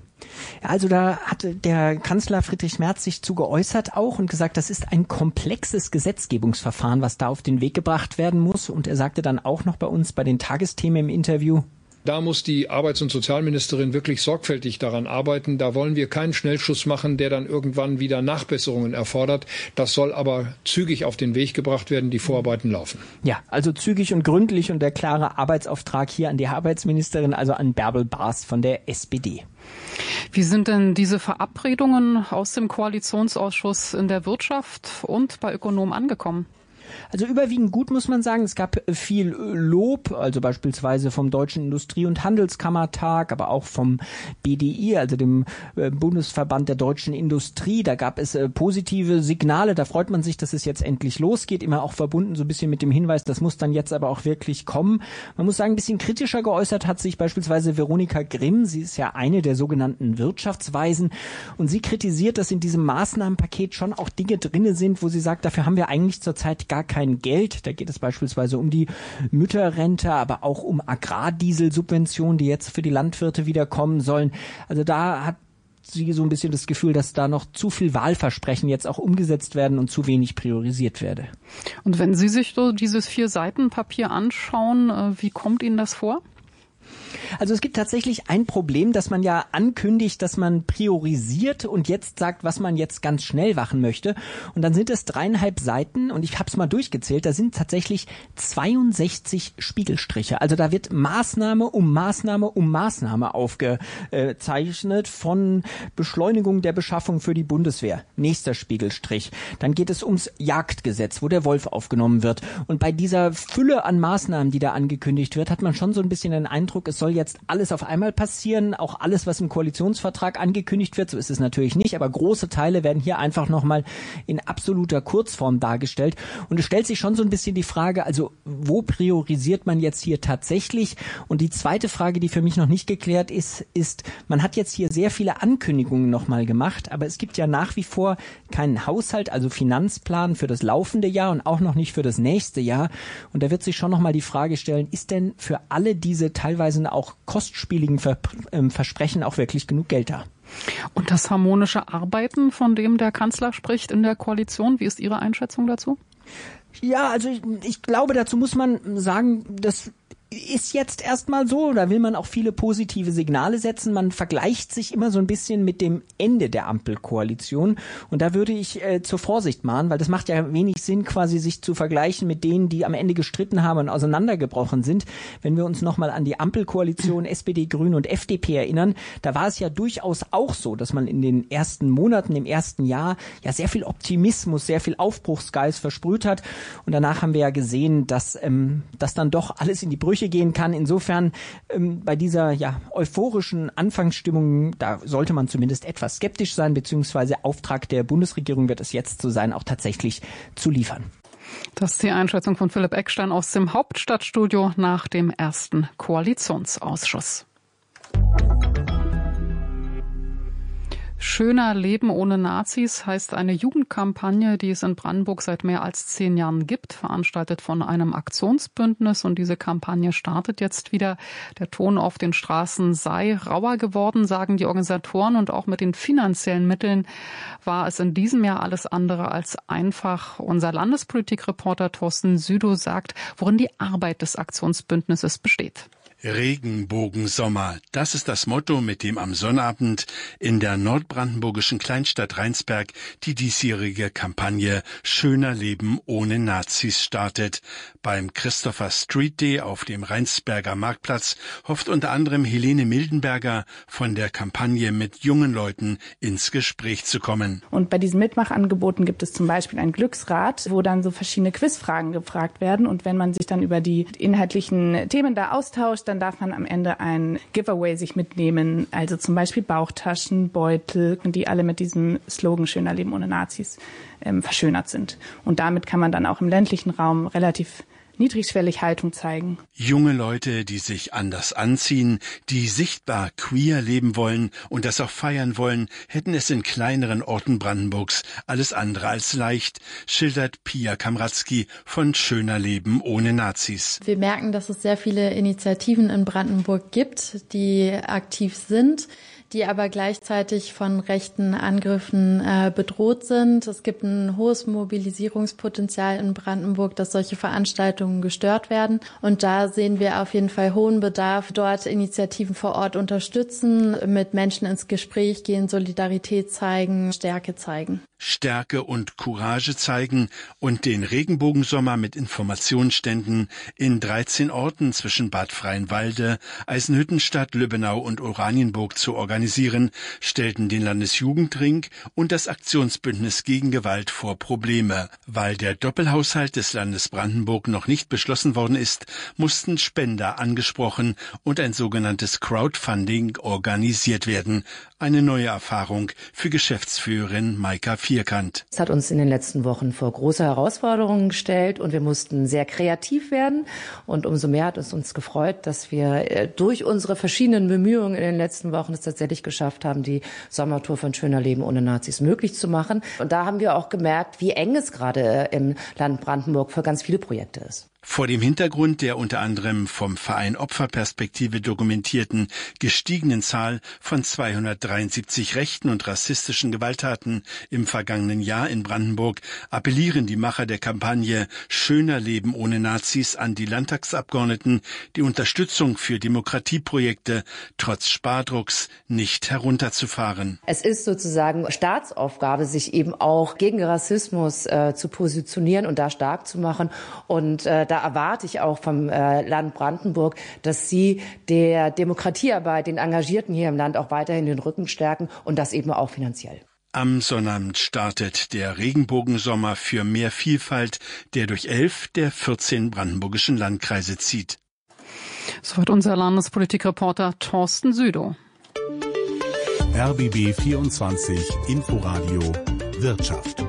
Also da hat der Kanzler Friedrich Merz sich zu geäußert auch und gesagt, das ist ein komplexes Gesetzgebungsverfahren, was da auf den Weg gebracht werden muss. Und er sagte dann auch noch bei uns bei den Tagesthemen im Interview: Da muss die Arbeits- und Sozialministerin wirklich sorgfältig daran arbeiten. Da wollen wir keinen Schnellschuss machen, der dann irgendwann wieder Nachbesserungen erfordert. Das soll aber zügig auf den Weg gebracht werden. Die Vorarbeiten laufen. Ja, also zügig und gründlich und der klare Arbeitsauftrag hier an die Arbeitsministerin, also an Bärbel Baas von der S P D. Wie sind denn diese Verabredungen aus dem Koalitionsausschuss in der Wirtschaft und bei Ökonomen angekommen? Also überwiegend gut, muss man sagen. Es gab viel Lob, also beispielsweise vom Deutschen Industrie- und Handelskammertag, aber auch vom B D I, also dem Bundesverband der deutschen Industrie. Da gab es positive Signale. Da freut man sich, dass es jetzt endlich losgeht. Immer auch verbunden so ein bisschen mit dem Hinweis, das muss dann jetzt aber auch wirklich kommen. Man muss sagen, ein bisschen kritischer geäußert hat sich beispielsweise Veronika Grimm. Sie ist ja eine der sogenannten Wirtschaftsweisen. Und sie kritisiert, dass in diesem Maßnahmenpaket schon auch Dinge drinne sind, wo sie sagt, dafür haben wir eigentlich zurzeit gar kein Geld. Da geht es beispielsweise um die Mütterrente, aber auch um Agrardieselsubventionen, die jetzt für die Landwirte wieder kommen sollen. Also da hat sie so ein bisschen das Gefühl, dass da noch zu viel Wahlversprechen jetzt auch umgesetzt werden und zu wenig priorisiert werde. Und wenn Sie sich so dieses Vier-Seiten-Papier anschauen, wie kommt Ihnen das vor? Also es gibt tatsächlich ein Problem, dass man ja ankündigt, dass man priorisiert und jetzt sagt, was man jetzt ganz schnell machen möchte. Und dann sind es dreieinhalb Seiten und ich habe es mal durchgezählt, da sind tatsächlich zweiundsechzig Spiegelstriche. Also da wird Maßnahme um Maßnahme um Maßnahme aufgezeichnet, von Beschleunigung der Beschaffung für die Bundeswehr. Nächster Spiegelstrich. Dann geht es ums Jagdgesetz, wo der Wolf aufgenommen wird. Und bei dieser Fülle an Maßnahmen, die da angekündigt wird, hat man schon so ein bisschen den Eindruck, es soll jetzt alles auf einmal passieren, auch alles, was im Koalitionsvertrag angekündigt wird. So ist es natürlich nicht, aber große Teile werden hier einfach nochmal in absoluter Kurzform dargestellt. Und es stellt sich schon so ein bisschen die Frage, also wo priorisiert man jetzt hier tatsächlich? Und die zweite Frage, die für mich noch nicht geklärt ist, ist, man hat jetzt hier sehr viele Ankündigungen nochmal gemacht, aber es gibt ja nach wie vor keinen Haushalt, also Finanzplan für das laufende Jahr und auch noch nicht für das nächste Jahr. Und da wird sich schon nochmal die Frage stellen, ist denn für alle diese teilweise auch kostspieligen Ver- äh, Versprechen auch wirklich genug Geld da? Und das harmonische Arbeiten, von dem der Kanzler spricht in der Koalition, wie ist Ihre Einschätzung dazu? Ja, also ich, ich glaube, dazu muss man sagen, dass ist jetzt erstmal so, da will man auch viele positive Signale setzen. Man vergleicht sich immer so ein bisschen mit dem Ende der Ampelkoalition. Und da würde ich äh, zur Vorsicht mahnen, weil das macht ja wenig Sinn, quasi sich zu vergleichen mit denen, die am Ende gestritten haben und auseinandergebrochen sind. Wenn wir uns nochmal an die Ampelkoalition S P D, Grüne und F D P erinnern, da war es ja durchaus auch so, dass man in den ersten Monaten, im ersten Jahr ja sehr viel Optimismus, sehr viel Aufbruchsgeist versprüht hat. Und danach haben wir ja gesehen, dass ähm, das dann doch alles in die Brüche gehen kann. Insofern ähm, bei dieser ja euphorischen Anfangsstimmung, da sollte man zumindest etwas skeptisch sein, beziehungsweise Auftrag der Bundesregierung wird es jetzt zu sein, auch tatsächlich zu liefern. Das ist die Einschätzung von Philipp Eckstein aus dem Hauptstadtstudio nach dem ersten Koalitionsausschuss. Schöner Leben ohne Nazis heißt eine Jugendkampagne, die es in Brandenburg seit mehr als zehn Jahren gibt, veranstaltet von einem Aktionsbündnis. Und diese Kampagne startet jetzt wieder. Der Ton auf den Straßen sei rauer geworden, sagen die Organisatoren. Und auch mit den finanziellen Mitteln war es in diesem Jahr alles andere als einfach. Unser Landespolitikreporter Thorsten Südow sagt, worin die Arbeit des Aktionsbündnisses besteht. Regenbogensommer, das ist das Motto, mit dem am Sonnabend in der nordbrandenburgischen Kleinstadt Rheinsberg die diesjährige Kampagne Schöner Leben ohne Nazis startet. Beim Christopher Street Day auf dem Rheinsberger Marktplatz hofft unter anderem Helene Mildenberger, von der Kampagne mit jungen Leuten ins Gespräch zu kommen. Und bei diesen Mitmachangeboten gibt es zum Beispiel ein Glücksrad, wo dann so verschiedene Quizfragen gefragt werden. Und wenn man sich dann über die inhaltlichen Themen da austauscht, dann darf man am Ende ein Giveaway sich mitnehmen, also zum Beispiel Bauchtaschen, Beutel, die alle mit diesem Slogan Schöner Leben ohne Nazis ähm, verschönert sind. Und damit kann man dann auch im ländlichen Raum relativ niedrigschwellig Haltung zeigen. Junge Leute, die sich anders anziehen, die sichtbar queer leben wollen und das auch feiern wollen, hätten es in kleineren Orten Brandenburgs alles andere als leicht, schildert Pia Kamratzki von Schöner Leben ohne Nazis. Wir merken, dass es sehr viele Initiativen in Brandenburg gibt, die aktiv sind, die aber gleichzeitig von rechten Angriffen äh, bedroht sind. Es gibt ein hohes Mobilisierungspotenzial in Brandenburg, dass solche Veranstaltungen gestört werden. Und da sehen wir auf jeden Fall hohen Bedarf, dort Initiativen vor Ort unterstützen, mit Menschen ins Gespräch gehen, Solidarität zeigen, Stärke zeigen. Stärke und Courage zeigen und den Regenbogensommer mit Informationsständen in dreizehn Orten zwischen Bad Freienwalde, Eisenhüttenstadt, Lübbenau und Oranienburg zu organisieren, stellten den Landesjugendring und das Aktionsbündnis gegen Gewalt vor Probleme. Weil der Doppelhaushalt des Landes Brandenburg noch nicht beschlossen worden ist, mussten Spender angesprochen und ein sogenanntes Crowdfunding organisiert werden. Eine neue Erfahrung für Geschäftsführerin Maika Vierkant. Es hat uns in den letzten Wochen vor große Herausforderungen gestellt und wir mussten sehr kreativ werden. Und umso mehr hat es uns gefreut, dass wir durch unsere verschiedenen Bemühungen in den letzten Wochen es tatsächlich geschafft haben, die Sommertour von Schöner Leben ohne Nazis möglich zu machen. Und da haben wir auch gemerkt, wie eng es gerade im Land Brandenburg für ganz viele Projekte ist. Vor dem Hintergrund der unter anderem vom Verein Opferperspektive dokumentierten gestiegenen Zahl von zweihundertdreiundsiebzig rechten und rassistischen Gewalttaten im vergangenen Jahr in Brandenburg appellieren die Macher der Kampagne Schöner Leben ohne Nazis an die Landtagsabgeordneten, die Unterstützung für Demokratieprojekte trotz Spardrucks nicht herunterzufahren. Es ist sozusagen Staatsaufgabe, sich eben auch gegen Rassismus äh, zu positionieren und da stark zu machen. Und äh, da erwarte ich auch vom äh, Land Brandenburg, dass sie der Demokratiearbeit, den Engagierten hier im Land auch weiterhin den Rücken stärken und das eben auch finanziell. Am Sonnabend startet der Regenbogensommer für mehr Vielfalt, der durch elf der vierzehn brandenburgischen Landkreise zieht. Soweit unser Landespolitikreporter Thorsten Südow. R B B vierundzwanzig Inforadio Wirtschaft.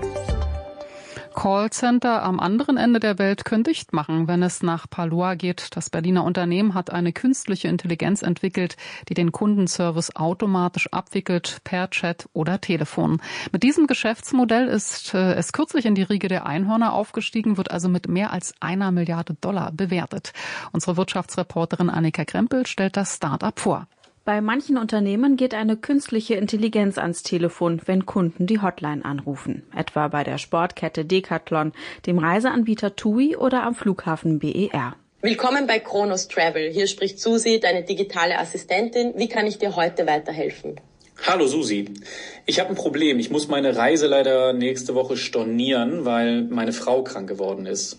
Callcenter am anderen Ende der Welt können dicht machen, wenn es nach Paloa geht. Das Berliner Unternehmen hat eine künstliche Intelligenz entwickelt, die den Kundenservice automatisch abwickelt per Chat oder Telefon. Mit diesem Geschäftsmodell ist äh, es kürzlich in die Riege der Einhörner aufgestiegen, wird also mit mehr als einer Milliarde Dollar bewertet. Unsere Wirtschaftsreporterin Annika Krempel stellt das Start-up vor. Bei manchen Unternehmen geht eine künstliche Intelligenz ans Telefon, wenn Kunden die Hotline anrufen. Etwa bei der Sportkette Decathlon, dem Reiseanbieter TUI oder am Flughafen B E R. Willkommen bei Kronos Travel. Hier spricht Susi, deine digitale Assistentin. Wie kann ich dir heute weiterhelfen? Hallo Susi. Ich habe ein Problem. Ich muss meine Reise leider nächste Woche stornieren, weil meine Frau krank geworden ist.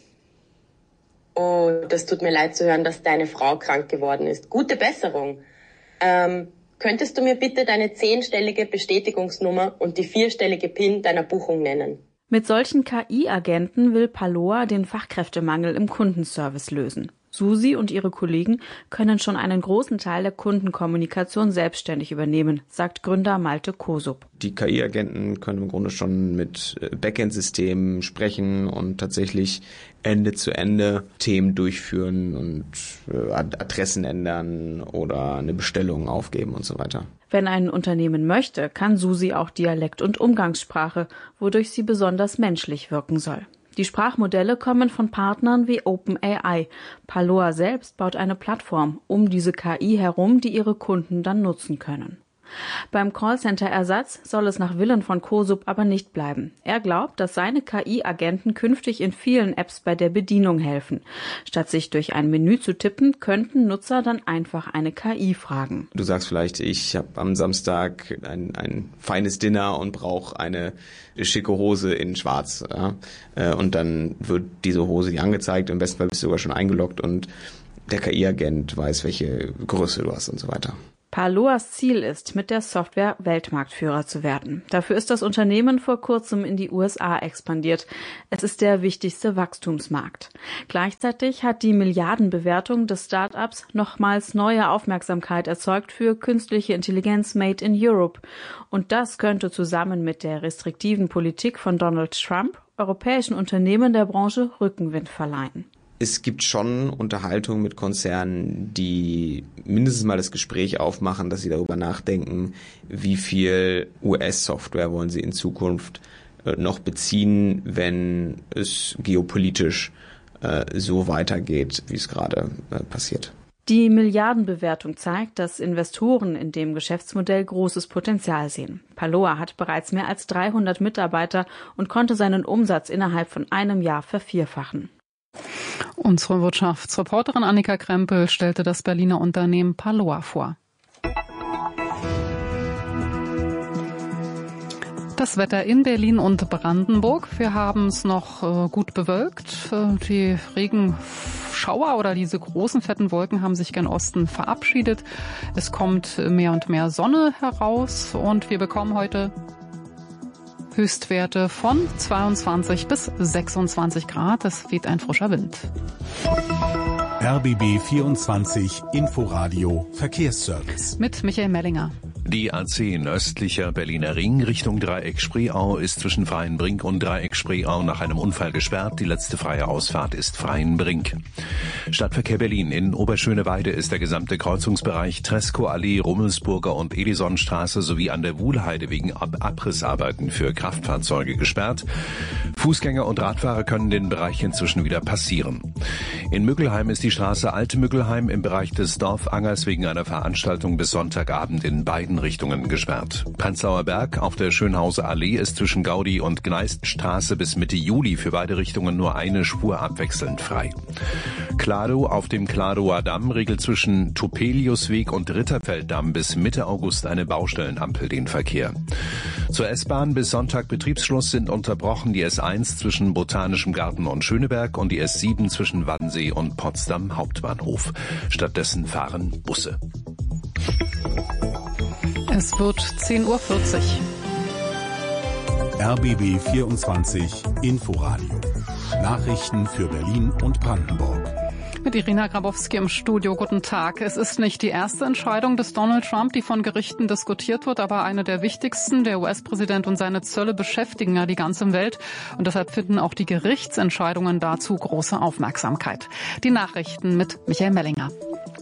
Oh, das tut mir leid zu hören, dass deine Frau krank geworden ist. Gute Besserung. Ähm, könntest du mir bitte deine zehnstellige Bestätigungsnummer und die vierstellige PIN deiner Buchung nennen? Mit solchen K I-Agenten will Paloa den Fachkräftemangel im Kundenservice lösen. Susi und ihre Kollegen können schon einen großen Teil der Kundenkommunikation selbstständig übernehmen, sagt Gründer Malte Kosup. Die K I-Agenten können im Grunde schon mit Backend-Systemen sprechen und tatsächlich Ende zu Ende Themen durchführen und Adressen ändern oder eine Bestellung aufgeben und so weiter. Wenn ein Unternehmen möchte, kann Susi auch Dialekt und Umgangssprache, wodurch sie besonders menschlich wirken soll. Die Sprachmodelle kommen von Partnern wie OpenAI. Paloa selbst baut eine Plattform um diese K I herum, die ihre Kunden dann nutzen können. Beim Callcenter-Ersatz soll es nach Willen von Kosup aber nicht bleiben. Er glaubt, dass seine K I-Agenten künftig in vielen Apps bei der Bedienung helfen. Statt sich durch ein Menü zu tippen, könnten Nutzer dann einfach eine K I fragen. Du sagst vielleicht, ich habe am Samstag ein, ein feines Dinner und brauche eine schicke Hose in Schwarz. Ja? Und dann wird diese Hose dir angezeigt. Im besten Fall bist du sogar schon eingeloggt und der K I-Agent weiß, welche Größe du hast und so weiter. Paloas Ziel ist, mit der Software Weltmarktführer zu werden. Dafür ist das Unternehmen vor kurzem in die U S A expandiert. Es ist der wichtigste Wachstumsmarkt. Gleichzeitig hat die Milliardenbewertung des Start-ups nochmals neue Aufmerksamkeit erzeugt für künstliche Intelligenz made in Europe. Und das könnte zusammen mit der restriktiven Politik von Donald Trump europäischen Unternehmen der Branche Rückenwind verleihen. Es gibt schon Unterhaltungen mit Konzernen, die mindestens mal das Gespräch aufmachen, dass sie darüber nachdenken, wie viel U S-Software wollen sie in Zukunft noch beziehen, wenn es geopolitisch äh, so weitergeht, wie es gerade äh, passiert. Die Milliardenbewertung zeigt, dass Investoren in dem Geschäftsmodell großes Potenzial sehen. Paloa hat bereits mehr als dreihundert Mitarbeiter und konnte seinen Umsatz innerhalb von einem Jahr vervierfachen. Unsere Wirtschaftsreporterin Annika Krempel stellte das Berliner Unternehmen Paloa vor. Das Wetter in Berlin und Brandenburg. Wir haben es noch äh, gut bewölkt. Äh, die Regenschauer oder diese großen fetten Wolken haben sich gen Osten verabschiedet. Es kommt mehr und mehr Sonne heraus und wir bekommen heute Höchstwerte von zweiundzwanzig bis sechsundzwanzig Grad. Es weht ein frischer Wind. R B B vierundzwanzig Inforadio Verkehrsservice. Mit Michael Mellinger. Die A zehn östlicher Berliner Ring Richtung Dreieck-Spreeau ist zwischen Freienbrink und Dreieck-Spreeau nach einem Unfall gesperrt. Die letzte freie Ausfahrt ist Freienbrink. Stadtverkehr Berlin. In Oberschöneweide ist der gesamte Kreuzungsbereich Tresco-Allee, Rummelsburger und Edisonstraße sowie an der Wuhlheide wegen Ab- Abrissarbeiten für Kraftfahrzeuge gesperrt. Fußgänger und Radfahrer können den Bereich inzwischen wieder passieren. In Müggelheim ist die Straße Alte Müggelheim im Bereich des Dorfangers wegen einer Veranstaltung bis Sonntagabend in beiden Richtungen gesperrt. Prenzlauer Berg auf der Schönhauser Allee ist zwischen Gaudi und Gneiststraße bis Mitte Juli für beide Richtungen nur eine Spur abwechselnd frei. Kladow auf dem Kladower Damm regelt zwischen Topeliusweg und Ritterfelddamm bis Mitte August eine Baustellenampel den Verkehr. Zur S-Bahn bis Sonntag Betriebsschluss sind unterbrochen die S eins zwischen Botanischem Garten und Schöneberg und die S sieben zwischen Wannsee und Potsdam Hauptbahnhof. Stattdessen fahren Busse. Es wird zehn Uhr vierzig. R B B vierundzwanzig Inforadio. Nachrichten für Berlin und Brandenburg. Mit Irina Grabowski im Studio. Guten Tag. Es ist nicht die erste Entscheidung des Donald Trump, die von Gerichten diskutiert wird, aber eine der wichtigsten. Der U S-Präsident und seine Zölle beschäftigen ja die ganze Welt. Und deshalb finden auch die Gerichtsentscheidungen dazu große Aufmerksamkeit. Die Nachrichten mit Michael Mellinger.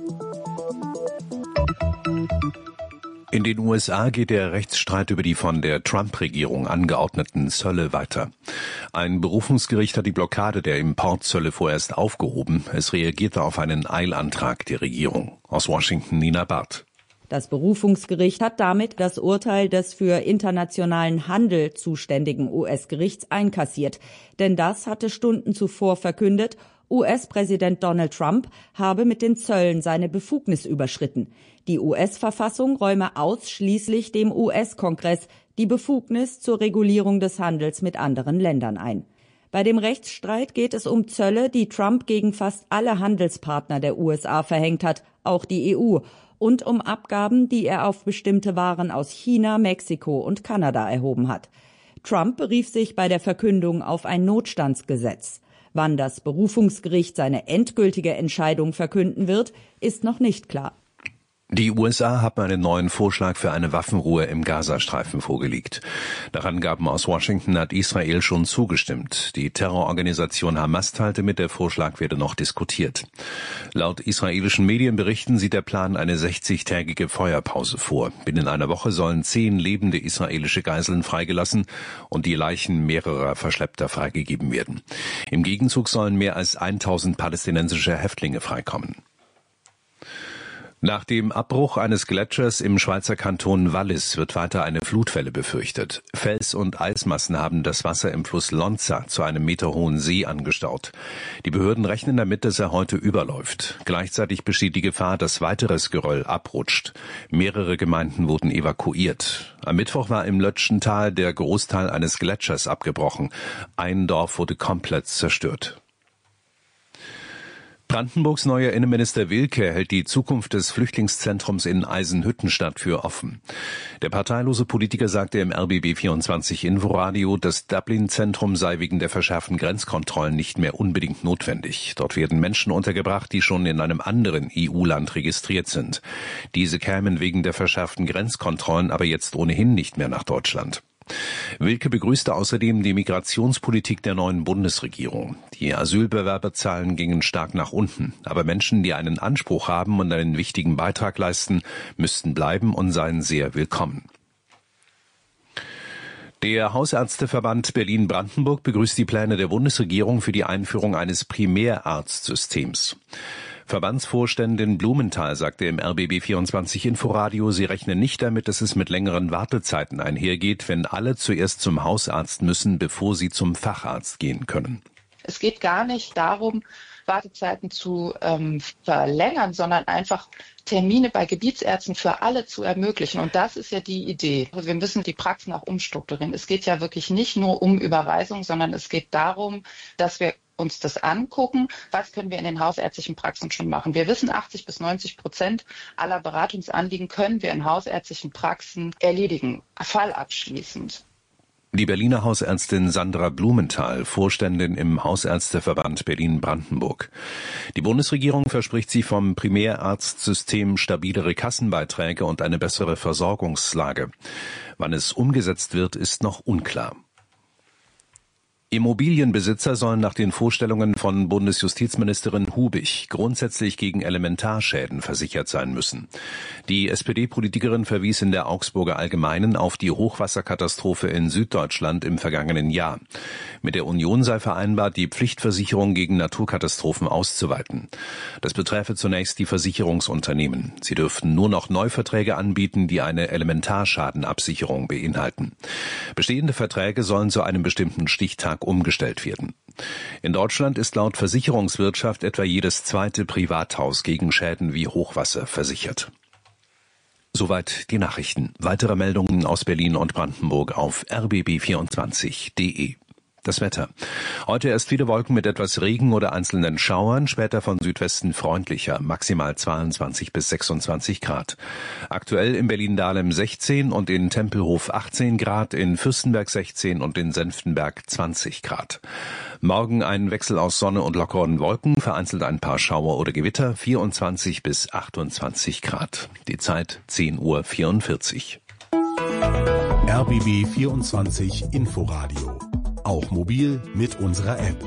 In den U S A geht der Rechtsstreit über die von der Trump-Regierung angeordneten Zölle weiter. Ein Berufungsgericht hat die Blockade der Importzölle vorerst aufgehoben. Es reagierte auf einen Eilantrag der Regierung. Aus Washington Nina Barth. Das Berufungsgericht hat damit das Urteil des für internationalen Handel zuständigen U S-Gerichts einkassiert. Denn das hatte Stunden zuvor verkündet, U S-Präsident Donald Trump habe mit den Zöllen seine Befugnis überschritten. Die U S-Verfassung räume ausschließlich dem U S-Kongress die Befugnis zur Regulierung des Handels mit anderen Ländern ein. Bei dem Rechtsstreit geht es um Zölle, die Trump gegen fast alle Handelspartner der U S A verhängt hat, auch die E U, und um Abgaben, die er auf bestimmte Waren aus China, Mexiko und Kanada erhoben hat. Trump berief sich bei der Verkündung auf ein Notstandsgesetz. Wann das Berufungsgericht seine endgültige Entscheidung verkünden wird, ist noch nicht klar. Die U S A haben einen neuen Vorschlag für eine Waffenruhe im Gazastreifen vorgelegt. Nach Angaben aus Washington hat Israel schon zugestimmt. Die Terrororganisation Hamas teilte mit, der Vorschlag werde noch diskutiert. Laut israelischen Medienberichten sieht der Plan eine sechzigtägige Feuerpause vor. Binnen einer Woche sollen zehn lebende israelische Geiseln freigelassen und die Leichen mehrerer Verschleppter freigegeben werden. Im Gegenzug sollen mehr als tausend palästinensische Häftlinge freikommen. Nach dem Abbruch eines Gletschers im Schweizer Kanton Wallis wird weiter eine Flutwelle befürchtet. Fels- und Eismassen haben das Wasser im Fluss Lonza zu einem meterhohen See angestaut. Die Behörden rechnen damit, dass er heute überläuft. Gleichzeitig besteht die Gefahr, dass weiteres Geröll abrutscht. Mehrere Gemeinden wurden evakuiert. Am Mittwoch war im Lötschental der Großteil eines Gletschers abgebrochen. Ein Dorf wurde komplett zerstört. Brandenburgs neuer Innenminister Wilke hält die Zukunft des Flüchtlingszentrums in Eisenhüttenstadt für offen. Der parteilose Politiker sagte im R B B vierundzwanzig Inforadio, das Dublin-Zentrum sei wegen der verschärften Grenzkontrollen nicht mehr unbedingt notwendig. Dort werden Menschen untergebracht, die schon in einem anderen E U-Land registriert sind. Diese kämen wegen der verschärften Grenzkontrollen aber jetzt ohnehin nicht mehr nach Deutschland. Wilke begrüßte außerdem die Migrationspolitik der neuen Bundesregierung. Die Asylbewerberzahlen gingen stark nach unten. Aber Menschen, die einen Anspruch haben und einen wichtigen Beitrag leisten, müssten bleiben und seien sehr willkommen. Der Hausärzteverband Berlin-Brandenburg begrüßt die Pläne der Bundesregierung für die Einführung eines Primärarztsystems. Verbandsvorständin Blumenthal sagte im R B B vierundzwanzig Inforadio, sie rechnen nicht damit, dass es mit längeren Wartezeiten einhergeht, wenn alle zuerst zum Hausarzt müssen, bevor sie zum Facharzt gehen können. Es geht gar nicht darum, Wartezeiten zu ähm, verlängern, sondern einfach Termine bei Gebietsärzten für alle zu ermöglichen. Und das ist ja die Idee. Wir müssen die Praxen auch umstrukturieren. Es geht ja wirklich nicht nur um Überweisung, sondern es geht darum, dass wir uns das angucken, was können wir in den hausärztlichen Praxen schon machen. Wir wissen, achtzig bis neunzig Prozent aller Beratungsanliegen können wir in hausärztlichen Praxen erledigen, fallabschließend. Die Berliner Hausärztin Sandra Blumenthal, Vorständin im Hausärzteverband Berlin-Brandenburg. Die Bundesregierung verspricht sie vom Primärarztsystem stabilere Kassenbeiträge und eine bessere Versorgungslage. Wann es umgesetzt wird, ist noch unklar. Immobilienbesitzer sollen nach den Vorstellungen von Bundesjustizministerin Hubig grundsätzlich gegen Elementarschäden versichert sein müssen. Die S P D-Politikerin verwies in der Augsburger Allgemeinen auf die Hochwasserkatastrophe in Süddeutschland im vergangenen Jahr. Mit der Union sei vereinbart, die Pflichtversicherung gegen Naturkatastrophen auszuweiten. Das beträfe zunächst die Versicherungsunternehmen. Sie dürften nur noch Neuverträge anbieten, die eine Elementarschadenabsicherung beinhalten. Bestehende Verträge sollen zu einem bestimmten Stichtag umgestellt werden. In Deutschland ist laut Versicherungswirtschaft etwa jedes zweite Privathaus gegen Schäden wie Hochwasser versichert. Soweit die Nachrichten. Weitere Meldungen aus Berlin und Brandenburg auf r b b vierundzwanzig punkt d e. Das Wetter. Heute erst viele Wolken mit etwas Regen oder einzelnen Schauern, später von Südwesten freundlicher, maximal zweiundzwanzig bis sechsundzwanzig Grad. Aktuell in Berlin-Dahlem sechzehn und in Tempelhof achtzehn Grad, in Fürstenberg sechzehn und in Senftenberg zwanzig Grad. Morgen ein Wechsel aus Sonne und lockeren Wolken, vereinzelt ein paar Schauer oder Gewitter, vierundzwanzig bis achtundzwanzig Grad. Die Zeit zehn Uhr vierundvierzig. R B B vierundzwanzig Inforadio. Auch mobil mit unserer App.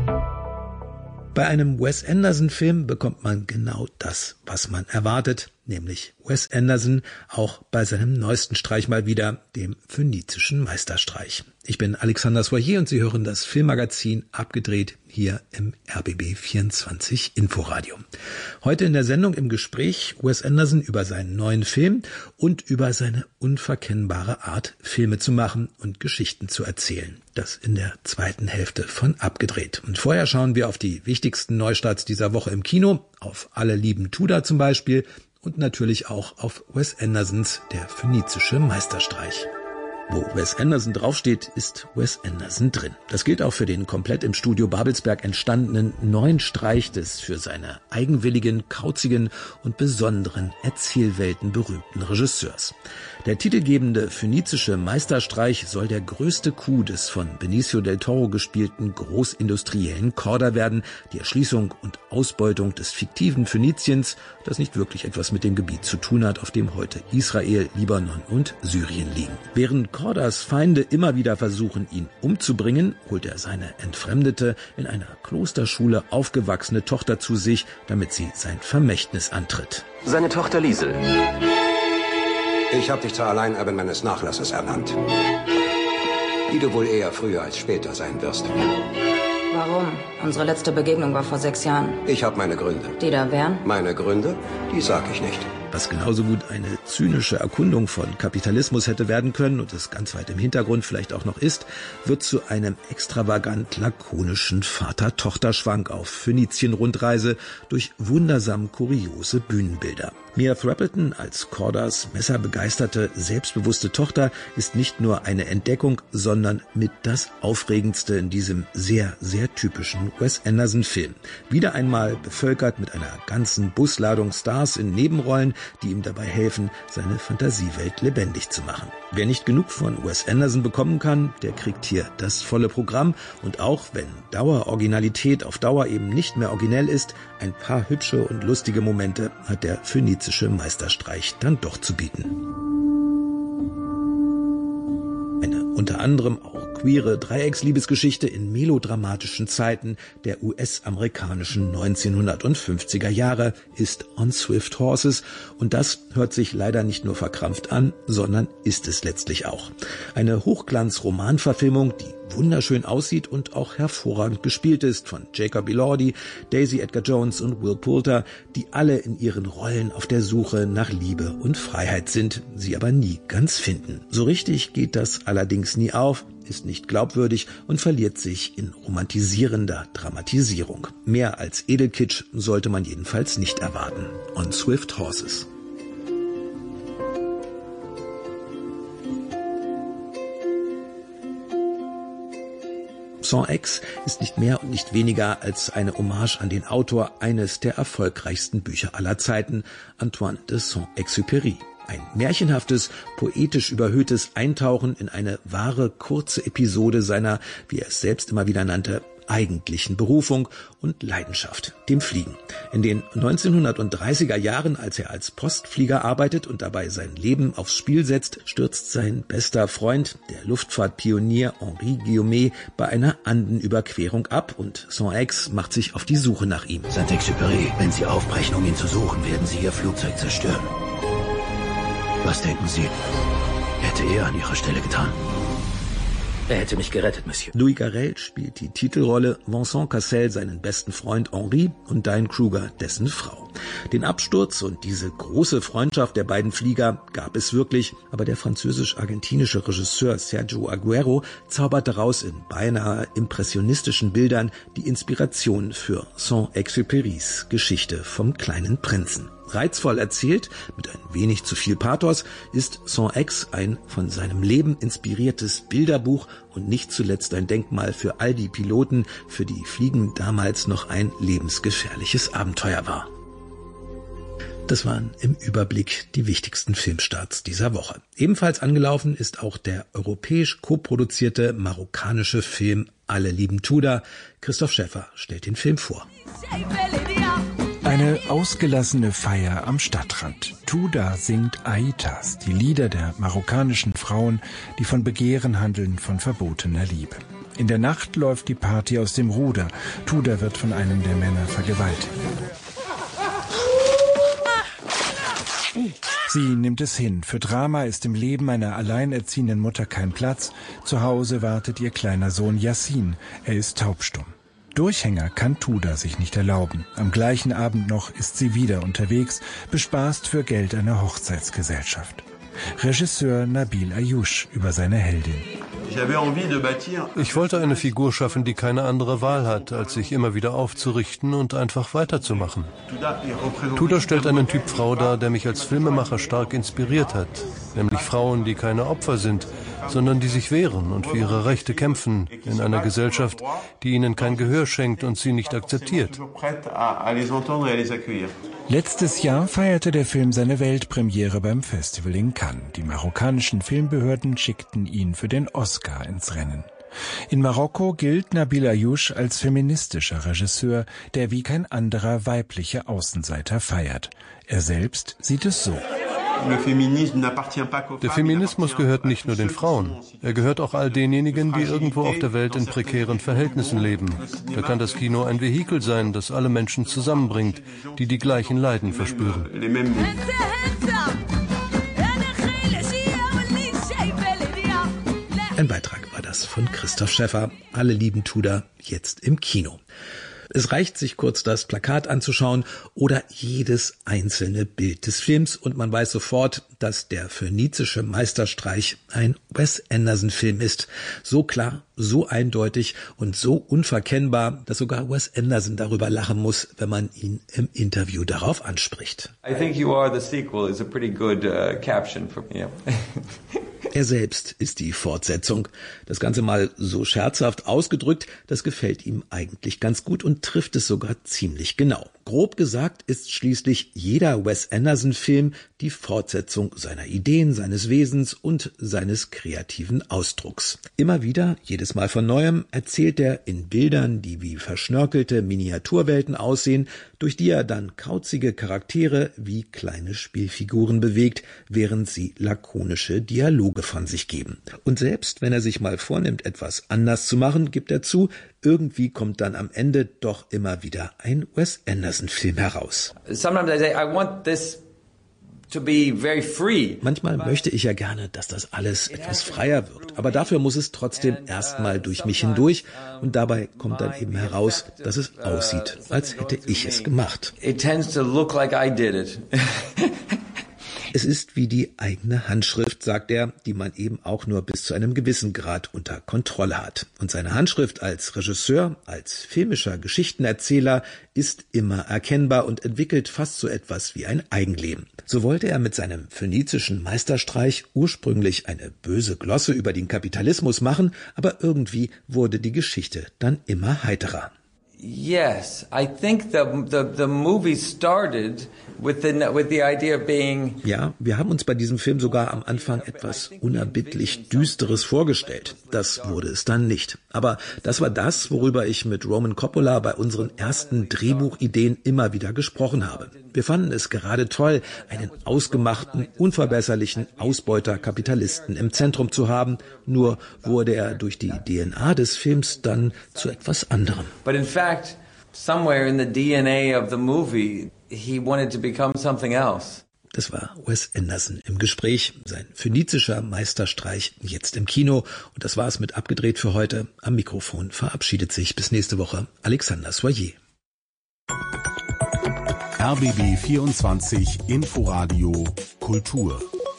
Bei einem Wes Anderson-Film bekommt man genau das, was man erwartet, nämlich Wes Anderson auch bei seinem neuesten Streich mal wieder, dem phönizischen Meisterstreich. Ich bin Alexander Soyer und Sie hören das Filmmagazin Abgedreht hier im R B B vierundzwanzig Inforadio. Heute in der Sendung im Gespräch Wes Anderson über seinen neuen Film und über seine unverkennbare Art, Filme zu machen und Geschichten zu erzählen. Das in der zweiten Hälfte von Abgedreht. Und vorher schauen wir auf die wichtigsten Neustarts dieser Woche im Kino, auf Alle lieben Tudor zum Beispiel und natürlich auch auf Wes Andersons Der phönizische Meisterstreich. Wo Wes Anderson draufsteht, ist Wes Anderson drin. Das gilt auch für den komplett im Studio Babelsberg entstandenen neuen Streich des für seine eigenwilligen, kauzigen und besonderen Erzählwelten berühmten Regisseurs. Der titelgebende phönizische Meisterstreich soll der größte Coup des von Benicio del Toro gespielten großindustriellen Korda werden, die Erschließung und Ausbeutung des fiktiven Phöniziens, das nicht wirklich etwas mit dem Gebiet zu tun hat, auf dem heute Israel, Libanon und Syrien liegen. Während Kordas Feinde immer wieder versuchen, ihn umzubringen, holt er seine entfremdete, in einer Klosterschule aufgewachsene Tochter zu sich, damit sie sein Vermächtnis antritt. Seine Tochter Liesel. Ich habe dich zur Alleinerbin meines Nachlasses ernannt, die du wohl eher früher als später sein wirst. Warum? Unsere letzte Begegnung war vor sechs Jahren. Ich habe meine Gründe. Die da wären? Meine Gründe? Die sag ich nicht. Was genauso gut eine zynische Erkundung von Kapitalismus hätte werden können und es ganz weit im Hintergrund vielleicht auch noch ist, wird zu einem extravagant lakonischen Vater-Tochter-Schwank auf Phönizien-Rundreise durch wundersam kuriose Bühnenbilder. Mia Thrappleton als Kordas messerbegeisterte, selbstbewusste Tochter ist nicht nur eine Entdeckung, sondern mit das Aufregendste in diesem sehr, sehr typischen Wes Anderson-Film. Wieder einmal bevölkert mit einer ganzen Busladung Stars in Nebenrollen, die ihm dabei helfen, seine Fantasiewelt lebendig zu machen. Wer nicht genug von Wes Anderson bekommen kann, der kriegt hier das volle Programm und auch wenn Daueroriginalität auf Dauer eben nicht mehr originell ist, ein paar hübsche und lustige Momente hat der phönizische Meisterstreich dann doch zu bieten. Eine unter anderem auch queere Dreiecksliebesgeschichte in melodramatischen Zeiten der U S-amerikanischen neunzehnhundertfünfziger Jahre ist On Swift Horses und das hört sich leider nicht nur verkrampft an, sondern ist es letztlich auch. Eine Hochglanz-Romanverfilmung, die wunderschön aussieht und auch hervorragend gespielt ist von Jacob Elordi, Daisy Edgar-Jones und Will Poulter, die alle in ihren Rollen auf der Suche nach Liebe und Freiheit sind, sie aber nie ganz finden. So richtig geht das allerdings nie auf, ist nicht glaubwürdig und verliert sich in romantisierender Dramatisierung. Mehr als Edelkitsch sollte man jedenfalls nicht erwarten. On Swift Horses. Saint-Ex ist nicht mehr und nicht weniger als eine Hommage an den Autor eines der erfolgreichsten Bücher aller Zeiten, Antoine de Saint-Exupéry. Ein märchenhaftes, poetisch überhöhtes Eintauchen in eine wahre, kurze Episode seiner, wie er es selbst immer wieder nannte, eigentlichen Berufung und Leidenschaft, dem Fliegen. In den neunzehnhundertdreißiger Jahren, als er als Postflieger arbeitet und dabei sein Leben aufs Spiel setzt, stürzt sein bester Freund, der Luftfahrtpionier Henri Guillaumet, bei einer Andenüberquerung ab und Saint-Ex macht sich auf die Suche nach ihm. Saint-Exupéry, wenn Sie aufbrechen, um ihn zu suchen, werden Sie Ihr Flugzeug zerstören. Was denken Sie, hätte er an Ihrer Stelle getan? Er hätte mich gerettet, Monsieur. Louis Garrel spielt die Titelrolle, Vincent Cassel seinen besten Freund Henri und Diane Kruger dessen Frau. Den Absturz und diese große Freundschaft der beiden Flieger gab es wirklich, aber der französisch-argentinische Regisseur Sergio Aguero zaubert daraus in beinahe impressionistischen Bildern die Inspiration für Saint-Exupérys Geschichte vom kleinen Prinzen. Reizvoll erzählt, mit ein wenig zu viel Pathos, ist Saint-Ex ein von seinem Leben inspiriertes Bilderbuch und nicht zuletzt ein Denkmal für all die Piloten, für die Fliegen damals noch ein lebensgefährliches Abenteuer war. Das waren im Überblick die wichtigsten Filmstarts dieser Woche. Ebenfalls angelaufen ist auch der europäisch koproduzierte marokkanische Film Alle lieben Tudor. Christoph Schäffer stellt den Film vor. Eine ausgelassene Feier am Stadtrand. Tudor singt Aitas, die Lieder der marokkanischen Frauen, die von Begehren handeln, von verbotener Liebe. In der Nacht läuft die Party aus dem Ruder. Tudor wird von einem der Männer vergewaltigt. Sie nimmt es hin. Für Drama ist im Leben einer alleinerziehenden Mutter kein Platz. Zu Hause wartet ihr kleiner Sohn Yassin. Er ist taubstumm. Durchhänger kann Tudor sich nicht erlauben. Am gleichen Abend noch ist sie wieder unterwegs, bespaßt für Geld einer Hochzeitsgesellschaft. Regisseur Nabil Ayouch über seine Heldin. Ich wollte eine Figur schaffen, die keine andere Wahl hat, als sich immer wieder aufzurichten und einfach weiterzumachen. Tudor stellt einen Typ Frau dar, der mich als Filmemacher stark inspiriert hat. Nämlich Frauen, die keine Opfer sind, sondern die sich wehren und für ihre Rechte kämpfen in einer Gesellschaft, die ihnen kein Gehör schenkt und sie nicht akzeptiert. Letztes Jahr feierte der Film seine Weltpremiere beim Festival in Cannes. Die marokkanischen Filmbehörden schickten ihn für den Oscar ins Rennen. In Marokko gilt Nabil Ayouch als feministischer Regisseur, der wie kein anderer weibliche Außenseiter feiert. Er selbst sieht es so. Der Feminismus gehört nicht nur den Frauen. Er gehört auch all denjenigen, die irgendwo auf der Welt in prekären Verhältnissen leben. Da kann das Kino ein Vehikel sein, das alle Menschen zusammenbringt, die die gleichen Leiden verspüren. Ein Beitrag war das von Christoph Schäffer. Alle lieben Tudor, jetzt im Kino. Es reicht, sich kurz das Plakat anzuschauen oder jedes einzelne Bild des Films und man weiß sofort, dass der phönizische Meisterstreich ein Wes Anderson-Film ist. So klar, so eindeutig und so unverkennbar, dass sogar Wes Anderson darüber lachen muss, wenn man ihn im Interview darauf anspricht. I think you are the sequel is a pretty good uh, caption for me. Er selbst ist die Fortsetzung. Das Ganze mal so scherzhaft ausgedrückt, das gefällt ihm eigentlich ganz gut und trifft es sogar ziemlich genau. Grob gesagt ist schließlich jeder Wes Anderson-Film die Fortsetzung seiner Ideen, seines Wesens und seines kreativen Ausdrucks. Immer wieder, jedes Mal von Neuem, erzählt er in Bildern, die wie verschnörkelte Miniaturwelten aussehen, durch die er dann kauzige Charaktere wie kleine Spielfiguren bewegt, während sie lakonische Dialoge von sich geben. Und selbst wenn er sich mal vornimmt, etwas anders zu machen, gibt er zu, irgendwie kommt dann am Ende doch immer wieder ein Wes Anderson-Film heraus. Sometimes I say, I want this to be very free. Manchmal möchte ich ja gerne, dass das alles etwas freier wird, aber dafür muss es trotzdem erstmal durch mich hindurch und dabei kommt dann eben heraus, dass es aussieht, als hätte ich es gemacht. It tends to look like I did it. Es ist wie die eigene Handschrift, sagt er, die man eben auch nur bis zu einem gewissen Grad unter Kontrolle hat. Und seine Handschrift als Regisseur, als filmischer Geschichtenerzähler ist immer erkennbar und entwickelt fast so etwas wie ein Eigenleben. So wollte er mit seinem phönizischen Meisterstreich ursprünglich eine böse Glosse über den Kapitalismus machen, aber irgendwie wurde die Geschichte dann immer heiterer. Yes, I think the the the movie started with the with the idea of being. Ja, wir haben uns bei diesem Film sogar am Anfang etwas unerbittlich Düsteres vorgestellt. Das wurde es dann nicht. Aber das war das, worüber ich mit Roman Coppola bei unseren ersten Drehbuchideen immer wieder gesprochen habe. Wir fanden es gerade toll, einen ausgemachten, unverbesserlichen Ausbeuter-Kapitalisten im Zentrum zu haben. Nur wurde er durch die D N A des Films dann zu etwas anderem. But in fact, somewhere in the D N A of the movie, he wanted to become something else. Das war Wes Anderson im Gespräch, sein phönizischer Meisterstreich jetzt im Kino. Und das war es mit Abgedreht für heute. Am Mikrofon verabschiedet sich bis nächste Woche Alexander Soyer. R B B vierundzwanzig Inforadio Kultur.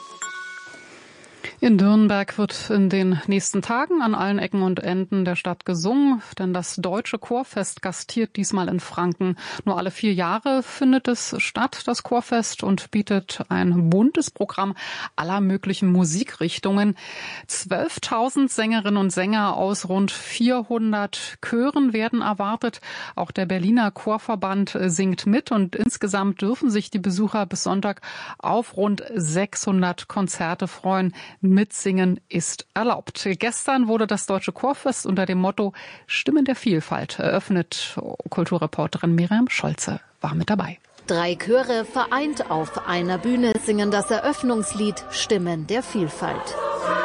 In Nürnberg wird in den nächsten Tagen an allen Ecken und Enden der Stadt gesungen, denn das Deutsche Chorfest gastiert diesmal in Franken. Nur alle vier Jahre findet es statt, das Chorfest, und bietet ein buntes Programm aller möglichen Musikrichtungen. zwölftausend Sängerinnen und Sänger aus rund vierhundert Chören werden erwartet. Auch der Berliner Chorverband singt mit, und insgesamt dürfen sich die Besucher bis Sonntag auf rund sechshundert Konzerte freuen. Mitsingen ist erlaubt. Gestern wurde das Deutsche Chorfest unter dem Motto Stimmen der Vielfalt eröffnet. Kulturreporterin Miriam Scholze war mit dabei. Drei Chöre vereint auf einer Bühne singen das Eröffnungslied Stimmen der Vielfalt.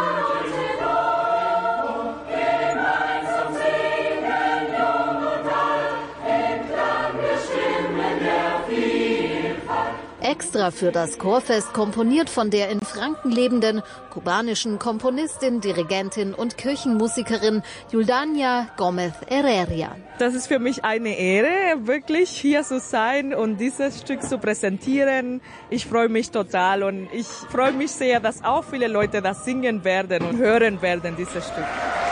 Extra für das Chorfest komponiert von der in Franken lebenden kubanischen Komponistin, Dirigentin und Kirchenmusikerin Yuldania Gómez Heredia. Das ist für mich eine Ehre, wirklich hier zu sein und dieses Stück zu präsentieren. Ich freue mich total und ich freue mich sehr, dass auch viele Leute das singen werden und hören werden, dieses Stück.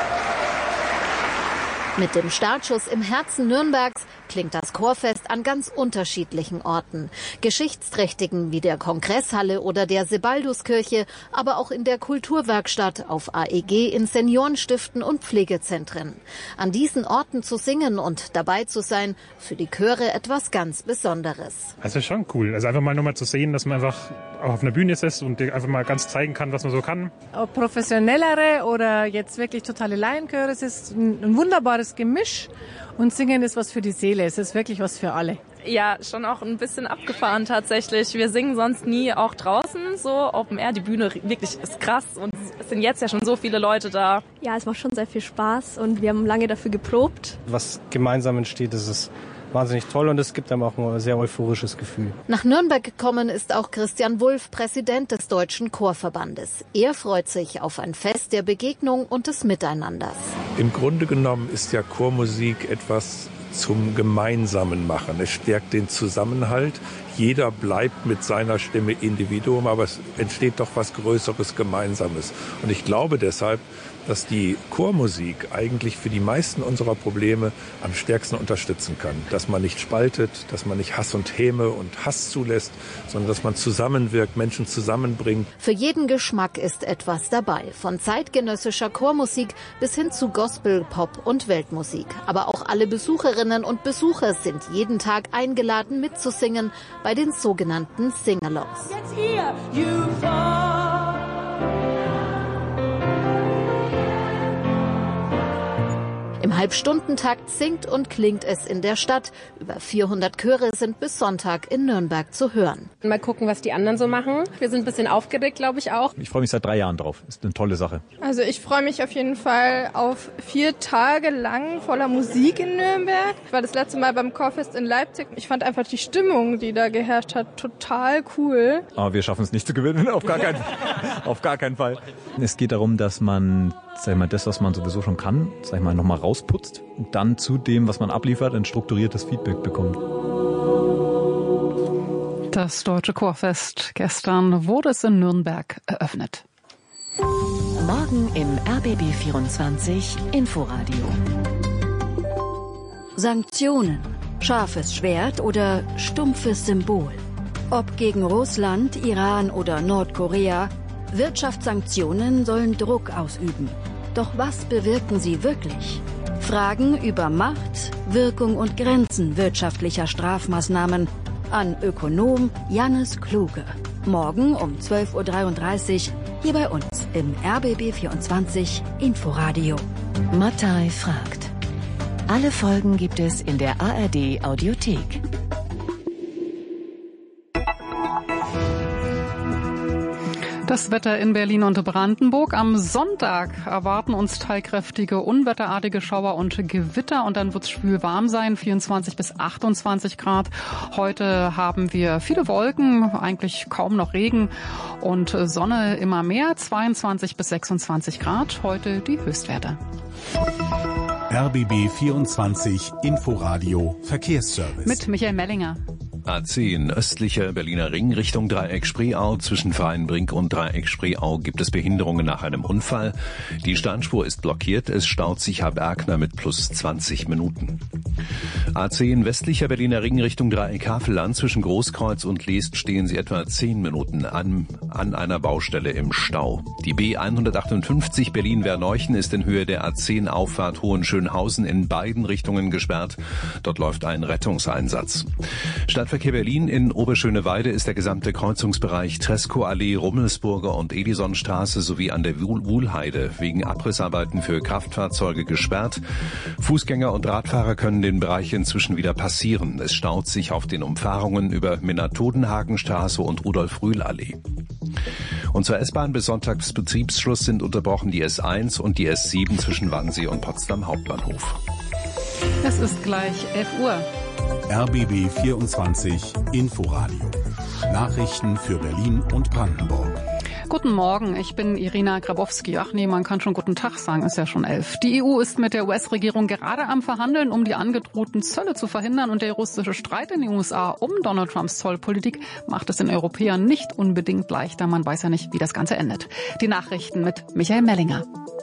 Mit dem Startschuss im Herzen Nürnbergs klingt das Chorfest an ganz unterschiedlichen Orten. Geschichtsträchtigen wie der Kongresshalle oder der Sebalduskirche, aber auch in der Kulturwerkstatt, auf A E G, in Seniorenstiften und Pflegezentren. An diesen Orten zu singen und dabei zu sein, für die Chöre etwas ganz Besonderes. Also schon cool. Also einfach mal nochmal zu sehen, dass man einfach auch auf einer Bühne ist und einfach mal ganz zeigen kann, was man so kann. Ob professionellere oder jetzt wirklich totale Laienchöre, es ist ein wunderbares Gemisch, und Singen ist was für die Seele, es ist wirklich was für alle. Ja, schon auch ein bisschen abgefahren tatsächlich. Wir singen sonst nie auch draußen, so Open Air. Die Bühne wirklich ist krass und es sind jetzt ja schon so viele Leute da. Ja, es macht schon sehr viel Spaß und wir haben lange dafür geprobt. Was gemeinsam entsteht, das ist wahnsinnig toll und es gibt einem auch ein sehr euphorisches Gefühl. Nach Nürnberg gekommen ist auch Christian Wulff, Präsident des Deutschen Chorverbandes. Er freut sich auf ein Fest der Begegnung und des Miteinanders. Im Grunde genommen ist ja Chormusik etwas zum gemeinsamen Machen. Es stärkt den Zusammenhalt. Jeder bleibt mit seiner Stimme Individuum, aber es entsteht doch was Größeres, Gemeinsames. Und ich glaube deshalb, dass die Chormusik eigentlich für die meisten unserer Probleme am stärksten unterstützen kann. Dass man nicht spaltet, dass man nicht Hass und Häme und Hass zulässt, sondern dass man zusammenwirkt, Menschen zusammenbringt. Für jeden Geschmack ist etwas dabei. Von zeitgenössischer Chormusik bis hin zu Gospel, Pop und Weltmusik. Aber auch alle Besucherinnen und Besucher sind jeden Tag eingeladen mitzusingen bei den sogenannten Sing-Alongs. Im Halbstundentakt singt und klingt es in der Stadt. Über vierhundert Chöre sind bis Sonntag in Nürnberg zu hören. Mal gucken, was die anderen so machen. Wir sind ein bisschen aufgeregt, glaube ich auch. Ich freue mich seit drei Jahren drauf. Ist eine tolle Sache. Also ich freue mich auf jeden Fall auf vier Tage lang voller Musik in Nürnberg. Ich war das letzte Mal beim Chorfest in Leipzig. Ich fand einfach die Stimmung, die da geherrscht hat, total cool. Aber wir schaffen es nicht zu gewinnen, auf gar keinen, auf gar keinen Fall. Es geht darum, dass man, sag ich mal, das, was man sowieso schon kann, sag ich mal, nochmal rausputzt und dann zu dem, was man abliefert, ein strukturiertes Feedback bekommt. Das Deutsche Chorfest. Gestern wurde es in Nürnberg eröffnet. Morgen im R B B vierundzwanzig Inforadio. Sanktionen. Scharfes Schwert oder stumpfes Symbol. Ob gegen Russland, Iran oder Nordkorea, Wirtschaftssanktionen sollen Druck ausüben. Doch was bewirken sie wirklich? Fragen über Macht, Wirkung und Grenzen wirtschaftlicher Strafmaßnahmen an Ökonom Jannis Kluge. Morgen um zwölf Uhr dreiunddreißig hier bei uns im R B B vierundzwanzig Inforadio. Mattei fragt. Alle Folgen gibt es in der A R D Audiothek. Das Wetter in Berlin und Brandenburg. Am Sonntag erwarten uns teilkräftige, unwetterartige Schauer und Gewitter und dann wird es schwül warm sein, vierundzwanzig bis achtundzwanzig Grad. Heute haben wir viele Wolken, eigentlich kaum noch Regen und Sonne immer mehr, zweiundzwanzig bis sechsundzwanzig Grad. Heute die Höchstwerte. R B B vierundzwanzig Inforadio Verkehrsservice. Mit Michael Mellinger. A zehn östlicher Berliner Ring Richtung Dreieck Spreeau. Zwischen Vereinsbrink und Dreieck Spreeau gibt es Behinderungen nach einem Unfall. Die Starnspur ist blockiert. Es staut sich Habergner mit plus zwanzig Minuten. A zehn westlicher Berliner Ring Richtung Dreieck Havelland. Zwischen Großkreuz und Leest stehen sie etwa zehn Minuten an, an einer Baustelle im Stau. Die B hundertachtundfünfzig Berlin-Werneuchen ist in Höhe der A zehn Auffahrt Hohenschönhausen in beiden Richtungen gesperrt. Dort läuft ein Rettungseinsatz. Stadtverkehr Berlin in Oberschöneweide ist der gesamte Kreuzungsbereich Tresco-Allee, Rummelsburger und Edisonstraße sowie an der Wuhlheide wegen Abrissarbeiten für Kraftfahrzeuge gesperrt. Fußgänger und Radfahrer können den Bereich inzwischen wieder passieren. Es staut sich auf den Umfahrungen über Minna-Todenhagenstraße und Rudolf-Rühl-Allee. Und zur S-Bahn bis Sonntagsbetriebsschluss sind unterbrochen die S eins und die S sieben zwischen Wannsee und Potsdam Hauptbahnhof. Es ist gleich elf Uhr. R B B vierundzwanzig Inforadio. Nachrichten für Berlin und Brandenburg. Guten Morgen, ich bin Irina Grabowski. Ach nee, man kann schon guten Tag sagen, ist ja schon elf. Die E U ist mit der U S-Regierung gerade am Verhandeln, um die angedrohten Zölle zu verhindern. Und der russische Streit in den U S A um Donald Trumps Zollpolitik macht es den Europäern nicht unbedingt leichter. Man weiß ja nicht, wie das Ganze endet. Die Nachrichten mit Michael Mellinger.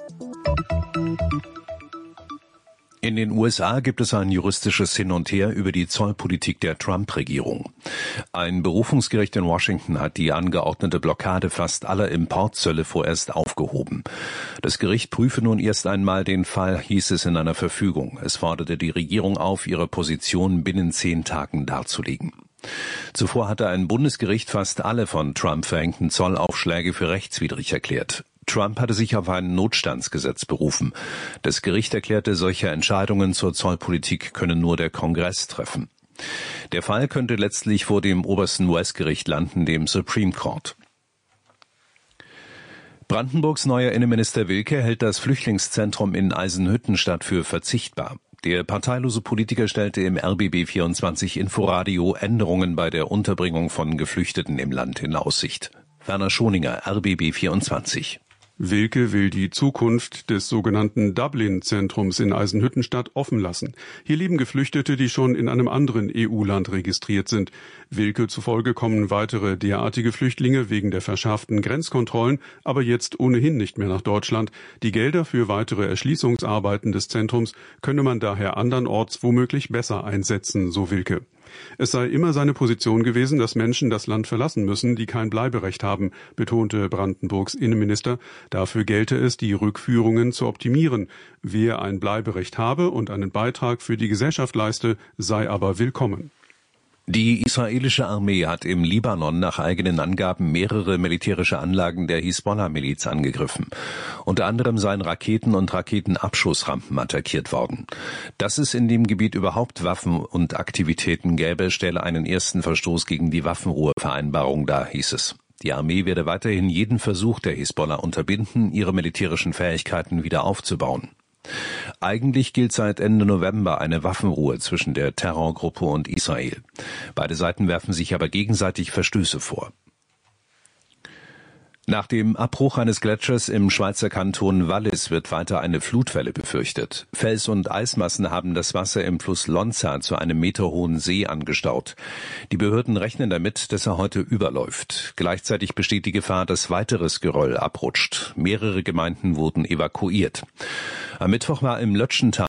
In den U S A gibt es ein juristisches Hin und Her über die Zollpolitik der Trump-Regierung. Ein Berufungsgericht in Washington hat die angeordnete Blockade fast aller Importzölle vorerst aufgehoben. Das Gericht prüfe nun erst einmal den Fall, hieß es in einer Verfügung. Es forderte die Regierung auf, ihre Position binnen zehn Tagen darzulegen. Zuvor hatte ein Bundesgericht fast alle von Trump verhängten Zollaufschläge für rechtswidrig erklärt. Trump hatte sich auf ein Notstandsgesetz berufen. Das Gericht erklärte, solche Entscheidungen zur Zollpolitik können nur der Kongress treffen. Der Fall könnte letztlich vor dem obersten U S-Gericht landen, dem Supreme Court. Brandenburgs neuer Innenminister Wilke hält das Flüchtlingszentrum in Eisenhüttenstadt für verzichtbar. Der parteilose Politiker stellte im R B B vierundzwanzig Inforadio Änderungen bei der Unterbringung von Geflüchteten im Land in Aussicht. Werner Schoninger, R B B vierundzwanzig. Wilke will die Zukunft des sogenannten Dublin-Zentrums in Eisenhüttenstadt offen lassen. Hier leben Geflüchtete, die schon in einem anderen E U-Land registriert sind. Wilke zufolge kommen weitere derartige Flüchtlinge wegen der verschärften Grenzkontrollen aber jetzt ohnehin nicht mehr nach Deutschland. Die Gelder für weitere Erschließungsarbeiten des Zentrums könne man daher andernorts womöglich besser einsetzen, so Wilke. Es sei immer seine Position gewesen, dass Menschen das Land verlassen müssen, die kein Bleiberecht haben, betonte Brandenburgs Innenminister. Dafür gelte es, die Rückführungen zu optimieren. Wer ein Bleiberecht habe und einen Beitrag für die Gesellschaft leiste, sei aber willkommen. Die israelische Armee hat im Libanon nach eigenen Angaben mehrere militärische Anlagen der Hisbollah-Miliz angegriffen. Unter anderem seien Raketen und Raketenabschussrampen attackiert worden. Dass es in dem Gebiet überhaupt Waffen und Aktivitäten gäbe, stelle einen ersten Verstoß gegen die Waffenruhevereinbarung dar, hieß es. Die Armee werde weiterhin jeden Versuch der Hisbollah unterbinden, ihre militärischen Fähigkeiten wieder aufzubauen. Eigentlich gilt seit Ende November eine Waffenruhe zwischen der Terrorgruppe und Israel. Beide Seiten werfen sich aber gegenseitig Verstöße vor. Nach dem Abbruch eines Gletschers im Schweizer Kanton Wallis wird weiter eine Flutwelle befürchtet. Fels- und Eismassen haben das Wasser im Fluss Lonza zu einem meterhohen See angestaut. Die Behörden rechnen damit, dass er heute überläuft. Gleichzeitig besteht die Gefahr, dass weiteres Geröll abrutscht. Mehrere Gemeinden wurden evakuiert. Am Mittwoch war im Lötschental